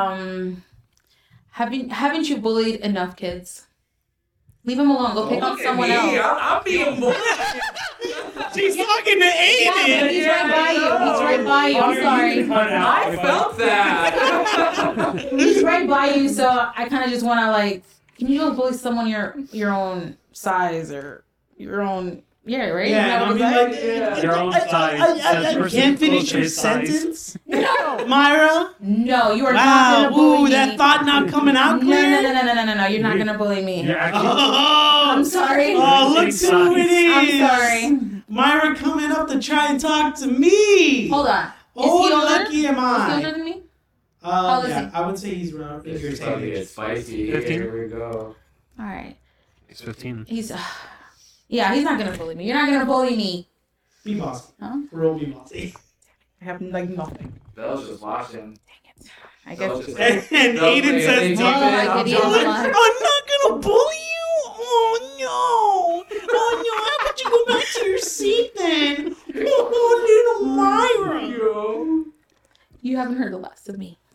[SPEAKER 3] haven't you bullied enough kids? Leave him alone. Go pick up someone else.
[SPEAKER 2] I'm being bullied.
[SPEAKER 1] She's talking to
[SPEAKER 3] Yeah, but
[SPEAKER 1] Aiden.
[SPEAKER 3] he's right by you. He's right by you. I'm sorry.
[SPEAKER 2] I felt that.
[SPEAKER 3] He's right by you, so I kind of just want to like, can you go bully someone your own size or your own? Yeah, right.
[SPEAKER 1] Yeah, and
[SPEAKER 3] Is
[SPEAKER 1] I'll be
[SPEAKER 3] that what
[SPEAKER 1] like,
[SPEAKER 3] it's
[SPEAKER 4] Your own size. Says person
[SPEAKER 1] can't finish
[SPEAKER 4] close to
[SPEAKER 1] your
[SPEAKER 4] his size.
[SPEAKER 1] sentence,
[SPEAKER 3] No,
[SPEAKER 1] Myra.
[SPEAKER 3] no, you are not
[SPEAKER 1] Wow,
[SPEAKER 3] gonna bully
[SPEAKER 1] ooh,
[SPEAKER 3] me.
[SPEAKER 1] that thought not coming out
[SPEAKER 3] No,
[SPEAKER 1] clear.
[SPEAKER 3] no. You're not gonna bully me.
[SPEAKER 4] You're actually.
[SPEAKER 1] Oh,
[SPEAKER 3] I'm sorry.
[SPEAKER 1] Oh, look who it is.
[SPEAKER 3] I'm sorry.
[SPEAKER 1] Myra coming up to try and talk to me.
[SPEAKER 3] Hold on. Is
[SPEAKER 1] Oh,
[SPEAKER 3] he older?
[SPEAKER 1] lucky am
[SPEAKER 3] Is he
[SPEAKER 1] I.
[SPEAKER 3] older than me? old is
[SPEAKER 1] Yeah,
[SPEAKER 3] he?
[SPEAKER 1] I would say he's around your
[SPEAKER 2] It's
[SPEAKER 1] same
[SPEAKER 2] gonna get
[SPEAKER 1] age.
[SPEAKER 2] spicy.
[SPEAKER 4] 15?
[SPEAKER 2] Here we go.
[SPEAKER 3] All right.
[SPEAKER 4] He's 15.
[SPEAKER 3] He's. Yeah, he's not gonna bully me. You're not gonna bully me.
[SPEAKER 1] Be bossy.
[SPEAKER 3] Huh?
[SPEAKER 1] Roll be bossy.
[SPEAKER 3] I have like nothing.
[SPEAKER 2] Bell's just watching.
[SPEAKER 3] I
[SPEAKER 2] Bell's
[SPEAKER 3] guess.
[SPEAKER 2] just
[SPEAKER 1] And
[SPEAKER 2] Bell's
[SPEAKER 1] Aiden
[SPEAKER 2] like,
[SPEAKER 1] says,
[SPEAKER 2] "Hey,
[SPEAKER 1] to
[SPEAKER 3] Oh,
[SPEAKER 1] you,
[SPEAKER 3] like
[SPEAKER 2] I'm
[SPEAKER 3] idiot.
[SPEAKER 2] jealous."
[SPEAKER 1] I'm not gonna bully you. Oh no! Oh no! How about you go back to your seat then? Oh, little Myra.
[SPEAKER 2] Yo.
[SPEAKER 3] You haven't heard the last of me.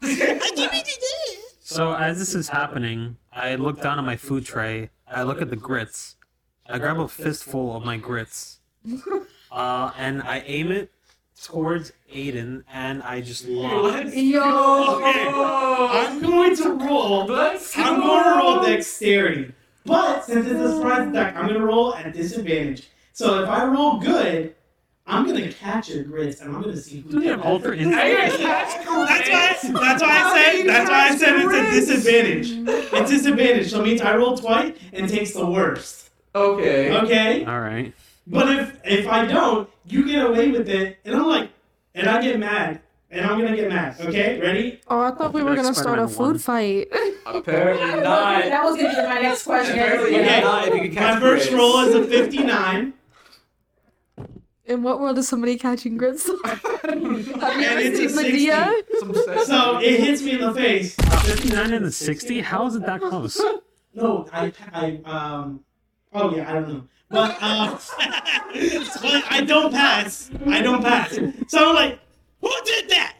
[SPEAKER 4] So as this is happening, I look down at my food tray. I look at the grits. I grab a fistful of my grits, and I aim it towards Aiden, and I just launch.
[SPEAKER 3] Yo.
[SPEAKER 1] I'm going to roll.
[SPEAKER 2] Let's go.
[SPEAKER 1] I'm going to roll dexterity. But since it's a surprise attack, I'm going to roll at disadvantage. So if I roll good, I'm going to catch your grits and I'm going to see who
[SPEAKER 4] Do you have ultra instinct?
[SPEAKER 1] That's why I said it's a disadvantage. It's disadvantage. So it means I roll twice and takes the worst.
[SPEAKER 2] Okay.
[SPEAKER 1] Okay?
[SPEAKER 4] All right.
[SPEAKER 1] But if I don't, you get away with it, and I'm like, and I get mad. And I'm gonna get mad. Okay? Ready?
[SPEAKER 5] Oh, I thought we were
[SPEAKER 4] Like
[SPEAKER 5] gonna start a
[SPEAKER 4] Spider-Man 1.
[SPEAKER 5] food fight.
[SPEAKER 2] Apparently not.
[SPEAKER 3] That was gonna be my next question.
[SPEAKER 2] Apparently
[SPEAKER 1] Okay.
[SPEAKER 2] not. If you can catch
[SPEAKER 1] My first
[SPEAKER 2] grits.
[SPEAKER 1] roll is a 59.
[SPEAKER 5] In what world is somebody catching grits? Have you
[SPEAKER 1] And
[SPEAKER 5] ever
[SPEAKER 1] it's a
[SPEAKER 5] seen Medea?
[SPEAKER 2] Some sex.
[SPEAKER 1] So it hits me in the face.
[SPEAKER 4] 59 and a 60? How is it that close?
[SPEAKER 1] No, oh yeah, I don't know. But, so I don't pass. I don't pass. So I'm like, who did that?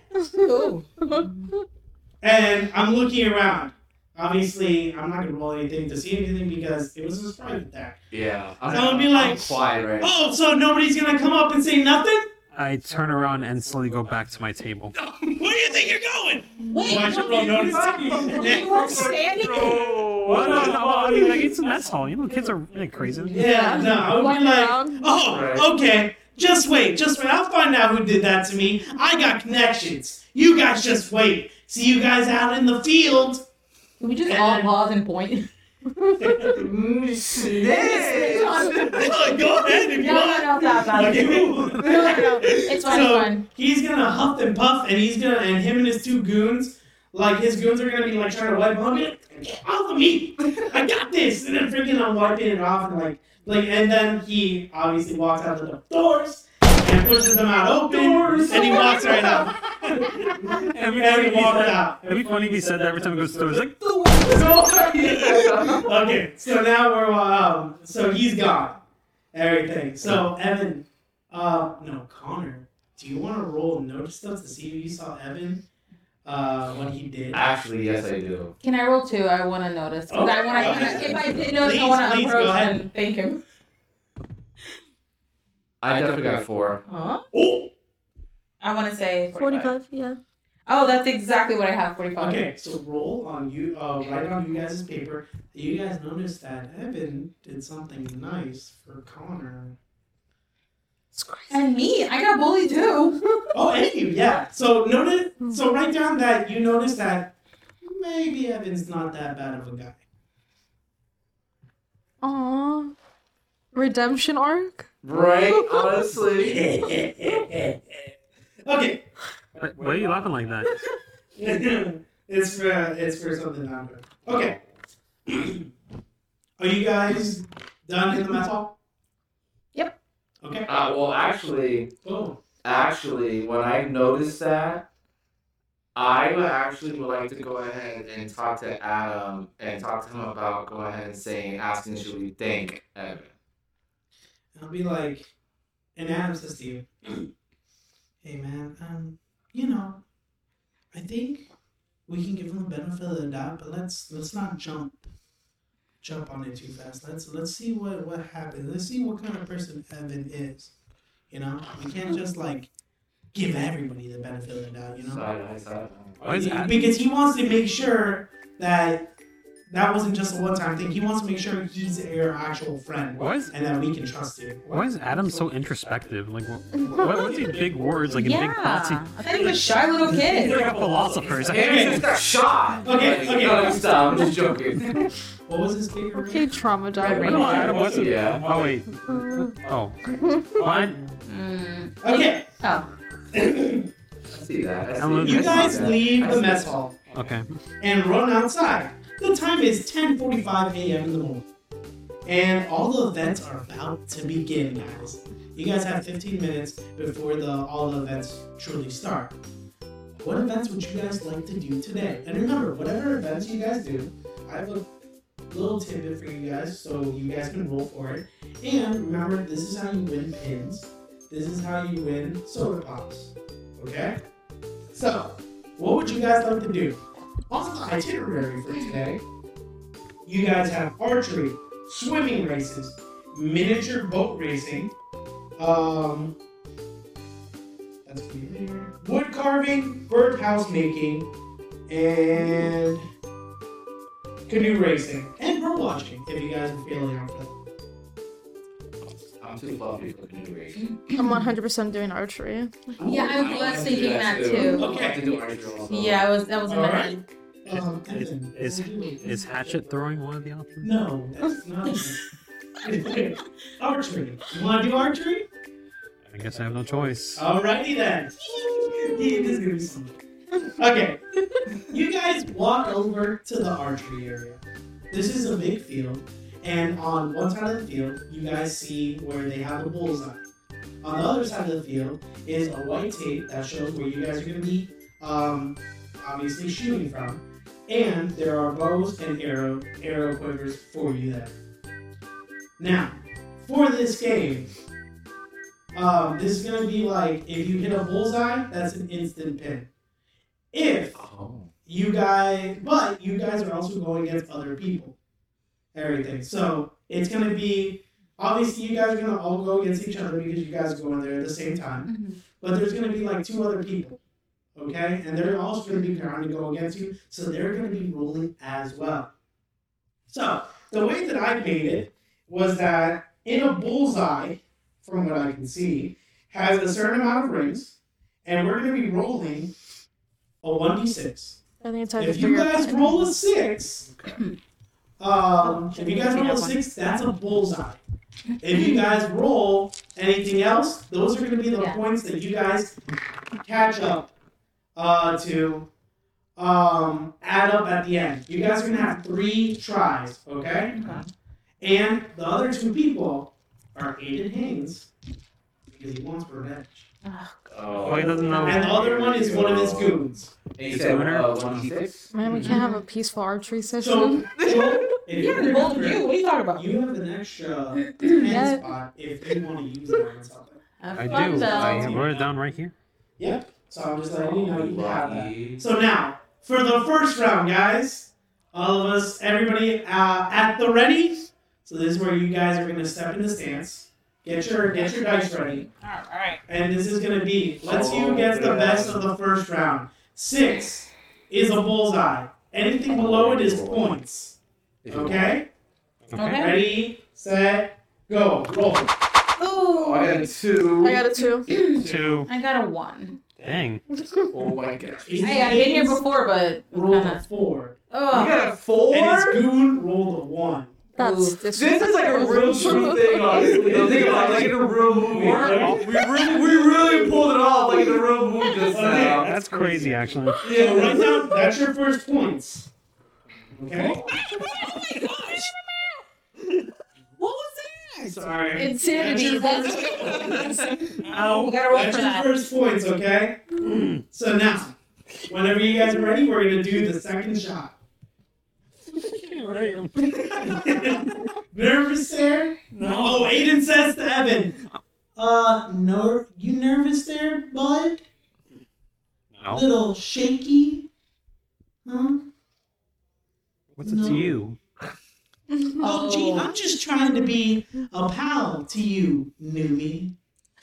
[SPEAKER 1] And I'm looking around. Obviously, I'm not gonna roll anything to see anything because it was a surprise attack.
[SPEAKER 2] Yeah.
[SPEAKER 1] I'll be like,
[SPEAKER 2] I'm quiet right now.
[SPEAKER 1] oh, so nobody's gonna come up and say nothing?
[SPEAKER 4] I turn around and slowly go back to my table.
[SPEAKER 1] Where do you think you're going?
[SPEAKER 3] Wait,
[SPEAKER 1] Why should roll notice?
[SPEAKER 3] you were standing.
[SPEAKER 4] Well, no, I mean, like, it's a mess hall. You know, kids are really crazy.
[SPEAKER 1] Yeah, no, I would be
[SPEAKER 5] Walking
[SPEAKER 1] like,
[SPEAKER 5] around.
[SPEAKER 1] oh,
[SPEAKER 2] Right.
[SPEAKER 1] okay, just wait, I'll find out who did that to me. I got connections. You guys just wait. See you guys out in the field.
[SPEAKER 3] Can we just all pause and point?
[SPEAKER 1] Go ahead if you want.
[SPEAKER 3] No, stop.
[SPEAKER 1] Okay.
[SPEAKER 3] No. It's fine,
[SPEAKER 1] So
[SPEAKER 3] it's fine.
[SPEAKER 1] he's gonna huff and puff, and him and his two goons like his goons are gonna be like trying to wipe him up. Get off of me! I got this! And then freaking I'm wiping it off and and then he obviously walks out the doors and pushes them out open, and he walks right out. And he walks out.
[SPEAKER 4] It'd be funny if he said that every time he goes to the store. He's like,
[SPEAKER 1] Okay, so now we're so he's gone. Everything. So Evan, no, Connor. Do you want to roll notice stuff to see if you saw Evan? What he did.
[SPEAKER 2] Actually, yes, I do.
[SPEAKER 3] Can I roll 2? I want to notice. 'Cause I want to. If I did notice, I
[SPEAKER 1] Please,
[SPEAKER 3] want to
[SPEAKER 1] go
[SPEAKER 3] approach
[SPEAKER 1] ahead.
[SPEAKER 3] and thank him.
[SPEAKER 2] I definitely got 4.
[SPEAKER 3] Huh?
[SPEAKER 1] Oh.
[SPEAKER 3] I want to say
[SPEAKER 5] 45, yeah.
[SPEAKER 3] Oh, that's exactly what I have. 45.
[SPEAKER 1] Okay, so roll on you. Write on you guys' paper. You guys noticed that Evan did something nice for Connor.
[SPEAKER 3] And me, I got bullied too.
[SPEAKER 1] Oh, and you, yeah. So write down that you noticed that maybe Evan's not that bad of a guy.
[SPEAKER 5] Aww. Redemption arc?
[SPEAKER 2] Right? Honestly.
[SPEAKER 1] Okay.
[SPEAKER 4] why are you laughing like that?
[SPEAKER 1] It's for something not good. Okay. Are you guys done in the mess hall?
[SPEAKER 3] Yep.
[SPEAKER 1] Okay.
[SPEAKER 2] Well, actually,
[SPEAKER 1] Oh.
[SPEAKER 2] when I noticed that, I would like to go ahead and talk to Adam and talk to him about go ahead and asking should we thank Evan.
[SPEAKER 1] I'll be like, and Adam says to you, "Hey man, I think we can give him the benefit of the doubt, but let's not jump on it too fast. Let's see what happens. Let's see what kind of person Evan is. We can't just give everybody the benefit of the doubt.
[SPEAKER 4] Why is Adam?
[SPEAKER 1] Because he wants to make sure that wasn't just a one-time thing. He wants to make sure he's your actual friend and that we can trust you.
[SPEAKER 4] Why is Adam so introspective? What's these big words in big thoughts?
[SPEAKER 3] I thought he was a shy little
[SPEAKER 4] He's
[SPEAKER 3] kid.
[SPEAKER 4] like a philosopher. He's like,
[SPEAKER 2] He just got shot.
[SPEAKER 1] Okay.
[SPEAKER 2] No, stop. I'm just joking.
[SPEAKER 1] What was his kicker?
[SPEAKER 5] Okay, traumatized.
[SPEAKER 3] Red
[SPEAKER 4] no, Adam wasn't.
[SPEAKER 2] Yeah.
[SPEAKER 4] Oh wait. Oh. What?
[SPEAKER 1] Okay.
[SPEAKER 3] Oh.
[SPEAKER 2] I see that.
[SPEAKER 1] You guys leave the mess hall
[SPEAKER 4] Okay.
[SPEAKER 1] and run outside. The time is 10:45 a.m. in the morning. And all the events are about to begin, guys. You guys have 15 minutes before all the events truly start. What events would you guys like to do today? And remember, whatever events you guys do, I have a little tidbit for you guys so you guys can roll for it. And remember, this is how you win pins. This is how you win soda pops. Okay? So, what would you guys like to do? On the itinerary for today, you guys have archery, swimming races, miniature boat racing, that's familiar, wood carving, birdhouse making, and canoe racing, and bird watching, if you guys are feeling up for that.
[SPEAKER 2] I'm too fluffy for canoe racing.
[SPEAKER 5] I'm 100% doing archery.
[SPEAKER 3] Yeah, I was thinking that too.
[SPEAKER 1] Okay.
[SPEAKER 2] I have to do archery also.
[SPEAKER 3] Yeah, that was in my
[SPEAKER 1] Alright.
[SPEAKER 3] head.
[SPEAKER 1] Evan,
[SPEAKER 4] Is hatchet throwing one of the options?
[SPEAKER 1] No, that's not. Archery. You want to do archery?
[SPEAKER 4] I guess I have no choice.
[SPEAKER 1] Alrighty then. This is gonna be fun. Okay. You guys walk over to the archery area. This is a big field, and on one side of the field, you guys see where they have the bullseye. On the other side of the field is a white tape that shows where you guys are gonna be obviously shooting from. And there are bows and arrow quivers for you there. Now, for this game, this is gonna be like if you hit a bullseye, that's an instant pin. If you guys are also going against other people, everything. So it's gonna be obviously you guys are gonna all go against each other because you guys are going there at the same time. But there's gonna be 2 other people. Okay, and they're also going to be trying to go against you, so they're going to be rolling as well. So, the way that I made it was that in a bullseye, from what I can see, has a certain amount of rings, and we're going to be rolling a 1d6.
[SPEAKER 5] I think it's time to
[SPEAKER 1] If you
[SPEAKER 5] figure
[SPEAKER 1] guys
[SPEAKER 5] out.
[SPEAKER 1] roll a 6, that's a bullseye. If you guys roll anything else, those are going to be the points that you guys catch up to add up at the end. You guys are gonna have 3 tries, okay? And the other 2 people are Aiden Haynes because he wants revenge.
[SPEAKER 4] Oh, he doesn't know.
[SPEAKER 1] And the other one is one of his goons.
[SPEAKER 2] And you said 1d6?
[SPEAKER 5] Man, we can't have a peaceful archery session.
[SPEAKER 1] So, if
[SPEAKER 3] Yeah,
[SPEAKER 1] you're
[SPEAKER 3] both
[SPEAKER 1] different,
[SPEAKER 3] you. What are you talking about?
[SPEAKER 1] you have an extra 10
[SPEAKER 5] Yeah.
[SPEAKER 1] spot if you want to use it on something.
[SPEAKER 4] I do. I wrote it down right here.
[SPEAKER 1] Yep. So I'm just letting you know you have that. So now, for the first round, guys, all of us, everybody at the ready. So this is where you guys are going to step in the stance. Get your dice ready.
[SPEAKER 3] Alright.
[SPEAKER 1] And this is going to be, let's see who gets the best of the first round. 6 is a bullseye. Anything below it is points. Okay?
[SPEAKER 3] Okay.
[SPEAKER 1] Ready, set, go. Roll.
[SPEAKER 3] Ooh.
[SPEAKER 2] I got a 2.
[SPEAKER 5] I got a 2.
[SPEAKER 4] 2.
[SPEAKER 3] I got a 1.
[SPEAKER 4] Dang.
[SPEAKER 2] Oh my gosh.
[SPEAKER 3] Hey, I've been here before, but
[SPEAKER 1] Rolled a 4.
[SPEAKER 2] You
[SPEAKER 3] Ugh.
[SPEAKER 2] got a 4?
[SPEAKER 1] And his goon rolled a 1.
[SPEAKER 5] That's
[SPEAKER 2] This is like a real true thing, honestly. Think about it, like in a real movie. We really pulled it off like in a real movie just now.
[SPEAKER 4] That's crazy, actually.
[SPEAKER 1] So right now, that's your first points. Okay?
[SPEAKER 3] What was that?
[SPEAKER 1] Sorry.
[SPEAKER 5] insanity.
[SPEAKER 1] That's
[SPEAKER 3] Oh, we gotta roll
[SPEAKER 1] That's
[SPEAKER 3] for
[SPEAKER 1] your
[SPEAKER 3] that.
[SPEAKER 1] first points, okay? So now, whenever you guys are ready, we're going to do the second shot. Nervous there? No. Oh, Aiden says to Evan, no, you nervous there, bud?
[SPEAKER 4] No.
[SPEAKER 1] Little shaky? Huh?
[SPEAKER 4] What's it
[SPEAKER 1] No.
[SPEAKER 4] to you?
[SPEAKER 1] Oh, gee, I'm just trying to be a pal to you, newbie.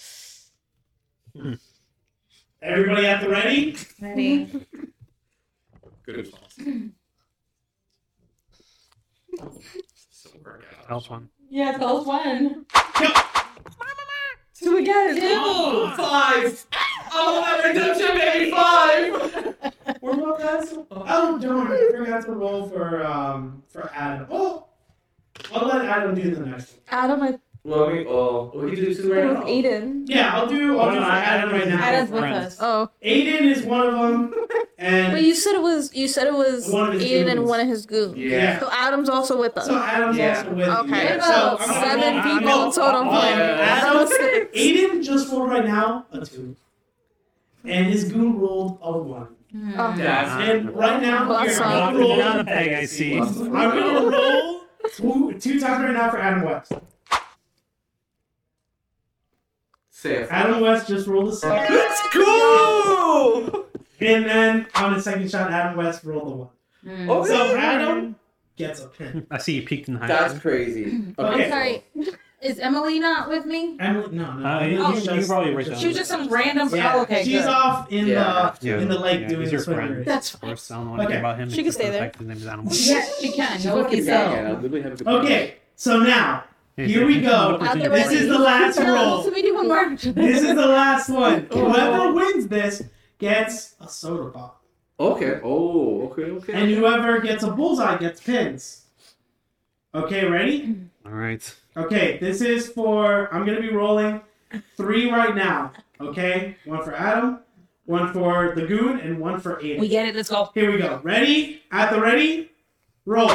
[SPEAKER 1] Everybody at the ready?
[SPEAKER 3] Ready?
[SPEAKER 2] Good response. So workout.
[SPEAKER 4] Else one.
[SPEAKER 3] Yeah, tell us when.
[SPEAKER 1] Go!
[SPEAKER 5] 2 again.
[SPEAKER 3] 2.
[SPEAKER 2] 5! Oh, that redemption, baby! 5!
[SPEAKER 1] What about that? Oh, darn! I forgot to roll for Adam. Oh, I'll let Adam do the next one.
[SPEAKER 5] Adam, I
[SPEAKER 2] Well, we can do 2 right
[SPEAKER 5] with
[SPEAKER 2] now.
[SPEAKER 5] Aiden.
[SPEAKER 1] Yeah, I'll do for Adam right now.
[SPEAKER 3] Adam's with
[SPEAKER 4] Friends.
[SPEAKER 3] us.
[SPEAKER 5] Oh,
[SPEAKER 1] Aiden is one of them, and
[SPEAKER 5] but you said it was
[SPEAKER 1] One of his
[SPEAKER 5] Aiden and
[SPEAKER 1] goons.
[SPEAKER 5] one of his goons.
[SPEAKER 2] Yeah.
[SPEAKER 5] So Adam's also with us.
[SPEAKER 1] so Adam's
[SPEAKER 2] Yeah.
[SPEAKER 1] also with
[SPEAKER 5] Okay,
[SPEAKER 1] you.
[SPEAKER 5] so
[SPEAKER 1] I'm gonna
[SPEAKER 5] 7
[SPEAKER 1] roll-
[SPEAKER 5] people
[SPEAKER 1] no,
[SPEAKER 5] in total.
[SPEAKER 1] Adam,
[SPEAKER 5] Adam,
[SPEAKER 1] Aiden just rolled right now a 2, and his goon rolled a 1.
[SPEAKER 5] Oh.
[SPEAKER 2] Yeah.
[SPEAKER 1] And right now,
[SPEAKER 5] Well,
[SPEAKER 1] here,
[SPEAKER 5] that's
[SPEAKER 1] I'm
[SPEAKER 5] not-
[SPEAKER 1] gonna roll.
[SPEAKER 4] Not a peg, I see.
[SPEAKER 1] I'm gonna roll two times right now for Adam West.
[SPEAKER 2] Say it.
[SPEAKER 1] Adam West just rolled a 6.
[SPEAKER 2] Let's go!
[SPEAKER 1] And then on the second shot, Adam West rolled a 1.
[SPEAKER 2] Okay.
[SPEAKER 1] So Adam gets a pin.
[SPEAKER 4] I see you peeked in high.
[SPEAKER 2] That's crazy.
[SPEAKER 1] Okay.
[SPEAKER 3] I'm sorry. Is Emily not with me?
[SPEAKER 1] Emily, no.
[SPEAKER 4] you
[SPEAKER 1] Emily's
[SPEAKER 4] can probably write down.
[SPEAKER 3] She was just some random.
[SPEAKER 1] Yeah,
[SPEAKER 3] Oh, okay,
[SPEAKER 1] she's
[SPEAKER 3] good.
[SPEAKER 1] off in
[SPEAKER 2] Yeah.
[SPEAKER 1] in the lake doing
[SPEAKER 4] he's
[SPEAKER 1] the
[SPEAKER 4] your
[SPEAKER 1] swim
[SPEAKER 4] friend.
[SPEAKER 1] race.
[SPEAKER 3] That's
[SPEAKER 4] Of course, I don't know anything
[SPEAKER 1] Okay.
[SPEAKER 4] about him.
[SPEAKER 5] She can
[SPEAKER 4] except
[SPEAKER 5] stay
[SPEAKER 4] for the
[SPEAKER 5] there.
[SPEAKER 4] fact his name is Animal.
[SPEAKER 3] Yeah, she can. No one can
[SPEAKER 2] Yeah,
[SPEAKER 3] tell.
[SPEAKER 2] I literally have a good
[SPEAKER 1] Okay, so now here we go.
[SPEAKER 5] At the
[SPEAKER 1] This
[SPEAKER 5] ready.
[SPEAKER 1] is the last
[SPEAKER 3] No,
[SPEAKER 1] roll.
[SPEAKER 3] so we do one more.
[SPEAKER 1] This is the last one. Whoever wins this gets a soda pop,
[SPEAKER 2] Okay. Oh, okay.
[SPEAKER 1] and whoever gets a bullseye gets pins. Okay, ready?
[SPEAKER 4] All right.
[SPEAKER 1] Okay, this is for. I'm gonna be rolling 3 right now. Okay, 1 for Adam, 1 for the goon, and 1 for Aiden.
[SPEAKER 3] We get it. Let's go.
[SPEAKER 1] Here we go. Ready? At the ready? Roll.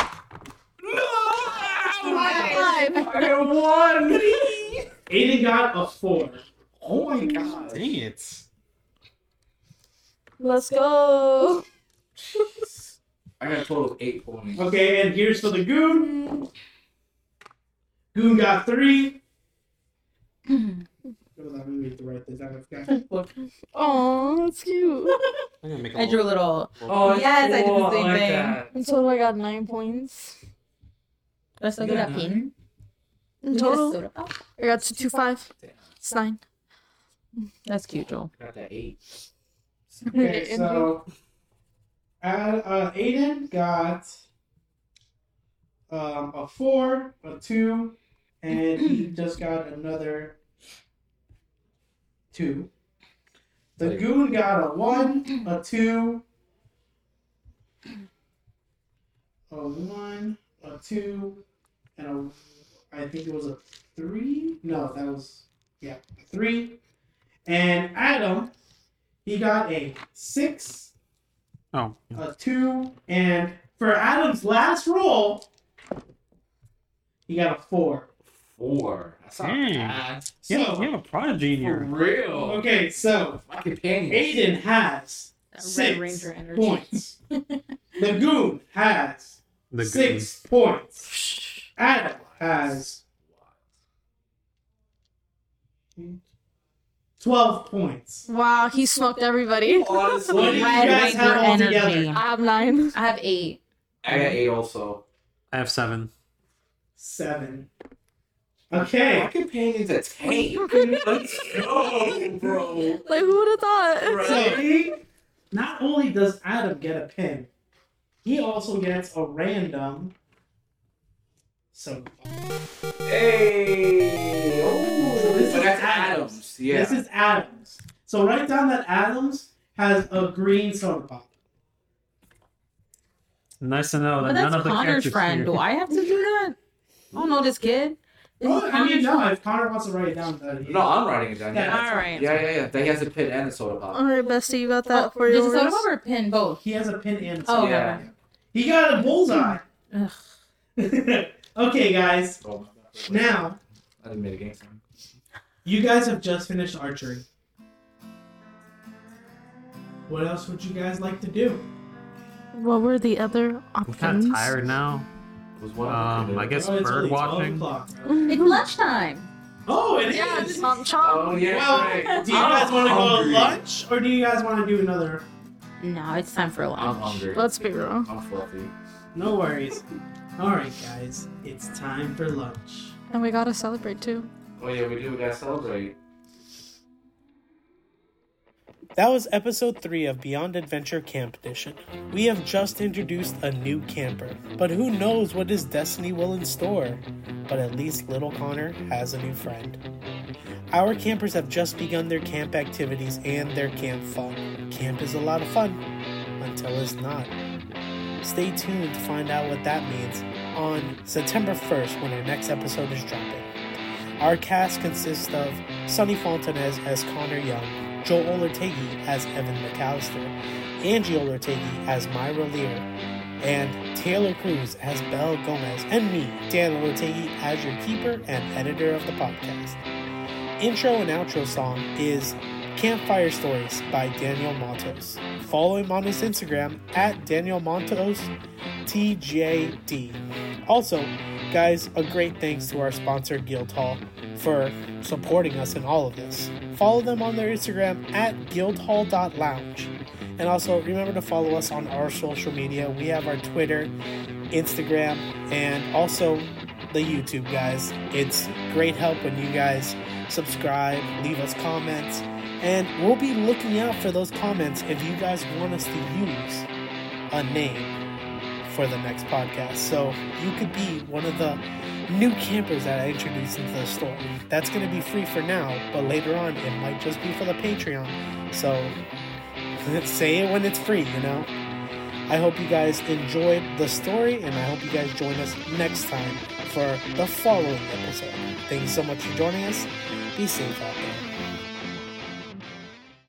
[SPEAKER 2] I got 1!
[SPEAKER 1] Aiden got a 4.
[SPEAKER 2] Oh my god.
[SPEAKER 4] Dang it.
[SPEAKER 5] let's go.
[SPEAKER 2] I got a total of 8 points.
[SPEAKER 1] Okay, and here's for the goon. Goon got 3. Maybe to write this down. Okay.
[SPEAKER 5] Oh, that's cute.
[SPEAKER 4] I'm gonna make
[SPEAKER 3] I drew a little.
[SPEAKER 2] Oh,
[SPEAKER 3] Yes, I did the
[SPEAKER 2] cool.
[SPEAKER 3] same
[SPEAKER 2] like
[SPEAKER 3] thing.
[SPEAKER 2] that.
[SPEAKER 5] In total, I got 9 points.
[SPEAKER 3] Let's look at that pin.
[SPEAKER 5] In total, I got 225. It's 9.
[SPEAKER 3] That's cute, Joel.
[SPEAKER 2] Got that 8.
[SPEAKER 1] Okay, so Aiden got a 4, a 2, and he just got another 2. The goon got a 1, a 2, a 1, a 2, and I think it was a 3. No, that was, a 3. And Adam, he got a 6,
[SPEAKER 4] Oh.
[SPEAKER 1] a 2, and for Adam's last roll, he got a 4.
[SPEAKER 2] 4. That's not
[SPEAKER 4] Dang.
[SPEAKER 2] bad.
[SPEAKER 4] Yeah,
[SPEAKER 1] So-
[SPEAKER 4] you have a prodigy in
[SPEAKER 2] For
[SPEAKER 4] here.
[SPEAKER 2] real.
[SPEAKER 1] Okay, so
[SPEAKER 2] My companion.
[SPEAKER 1] Aiden has
[SPEAKER 3] Red
[SPEAKER 1] 6
[SPEAKER 3] Ranger energy.
[SPEAKER 1] points. The Goon has
[SPEAKER 4] The
[SPEAKER 1] 6 points. Adam has 12 points.
[SPEAKER 5] Wow, he smoked everybody.
[SPEAKER 2] Honestly,
[SPEAKER 1] What do you
[SPEAKER 3] Red
[SPEAKER 1] guys have
[SPEAKER 3] Ranger
[SPEAKER 1] all
[SPEAKER 3] energy.
[SPEAKER 1] together?
[SPEAKER 5] I have 9.
[SPEAKER 3] I have 8.
[SPEAKER 2] I got 8 also.
[SPEAKER 4] I have 7.
[SPEAKER 1] 7.
[SPEAKER 2] My
[SPEAKER 1] Okay.
[SPEAKER 2] companion's a tank. Let's go, bro.
[SPEAKER 5] Like, who would have thought?
[SPEAKER 1] So, not only does Adam get a pin, he also gets a random. So,
[SPEAKER 2] Hey. Oh,
[SPEAKER 1] This is
[SPEAKER 2] that's
[SPEAKER 1] Adams.
[SPEAKER 2] Adams. Yeah.
[SPEAKER 1] this is Adams. So, write down that Adams has a green soda pop.
[SPEAKER 4] Nice to know that
[SPEAKER 3] But
[SPEAKER 4] none
[SPEAKER 3] that's
[SPEAKER 4] of the
[SPEAKER 3] Connor's
[SPEAKER 4] characters
[SPEAKER 3] friend.
[SPEAKER 4] here.
[SPEAKER 3] Do I have to do that? I don't know this kid. This
[SPEAKER 1] Oh,
[SPEAKER 3] is
[SPEAKER 1] I mean,
[SPEAKER 3] Connor's
[SPEAKER 1] no,
[SPEAKER 3] friend.
[SPEAKER 1] if Connor wants to write it down,
[SPEAKER 2] No, I'm writing it down.
[SPEAKER 1] Yeah,
[SPEAKER 2] Yeah.
[SPEAKER 1] that's
[SPEAKER 3] All right.
[SPEAKER 2] Yeah. That he has a pin and a soda pop.
[SPEAKER 5] Alright, Bestie, you got that
[SPEAKER 3] Oh,
[SPEAKER 5] for
[SPEAKER 3] just
[SPEAKER 5] yours?
[SPEAKER 3] a soda pop or a pin? Both.
[SPEAKER 1] he has a pin and
[SPEAKER 3] Oh,
[SPEAKER 1] soda.
[SPEAKER 2] yeah.
[SPEAKER 3] okay.
[SPEAKER 1] He got a bullseye.
[SPEAKER 3] Ugh.
[SPEAKER 1] Okay, guys.
[SPEAKER 2] Oh,
[SPEAKER 1] Now,
[SPEAKER 2] I didn't make a game sign.
[SPEAKER 1] you guys have just finished archery. What else would you guys like to do?
[SPEAKER 5] What were the other
[SPEAKER 4] I'm kind
[SPEAKER 5] options?
[SPEAKER 4] of tired now.
[SPEAKER 2] Was one
[SPEAKER 4] I guess
[SPEAKER 1] Oh, it's
[SPEAKER 4] bird
[SPEAKER 1] only 12
[SPEAKER 4] watching.
[SPEAKER 1] o'clock, bro.
[SPEAKER 3] It's lunchtime.
[SPEAKER 1] Oh, it is.
[SPEAKER 5] Yeah, just chomp chomp.
[SPEAKER 2] Oh yeah.
[SPEAKER 1] Well,
[SPEAKER 2] right.
[SPEAKER 1] do you guys want to go to
[SPEAKER 2] hungry.
[SPEAKER 1] lunch, or do you guys want to do another?
[SPEAKER 3] No, it's time for
[SPEAKER 2] I'm
[SPEAKER 3] lunch.
[SPEAKER 2] hungry.
[SPEAKER 5] Let's be real.
[SPEAKER 2] I'm fluffy.
[SPEAKER 1] No worries. All right, guys, it's time for lunch.
[SPEAKER 5] And we gotta celebrate too.
[SPEAKER 2] Oh yeah, we do. We gotta celebrate.
[SPEAKER 1] That was episode 3 of Beyond Adventure Camp Edition. We have just introduced a new camper, but who knows what his destiny will in store. But at least little Connor has a new friend. Our campers have just begun their camp activities and their camp fun. Camp is a lot of fun, until it's not. Stay tuned to find out what that means on September 1st when our next episode is dropping. Our cast consists of Sonny Fontanez as Connor Young, Joel Olertegui as Evan McAllister, Angie Olertegui as Myra Lear, and Taylor Cruz as Belle Gomez, and me, Dan Olertegui, as your keeper and editor of the podcast. Intro and outro song is Campfire Stories by Daniel Montos. Follow him on his Instagram at Daniel Montos TJD. Also, guys, a great thanks to our sponsor Guildhall for supporting us in all of this. Follow them on their Instagram at guildhall.lounge. And also remember to follow us on our social media. We have our Twitter, Instagram, and also the YouTube, guys. It's great help when you guys subscribe, leave us comments, and we'll be looking out for those comments if you guys want us to use a name for the next podcast. So you could be one of the new campers that I introduced into the store. That's going to be free for now, but later on it might just be for the Patreon. So let's say it when it's free, you know? I hope you guys enjoyed the story, and I hope you guys join us next time for the following episode. Thank you so much for joining us. Be safe out there.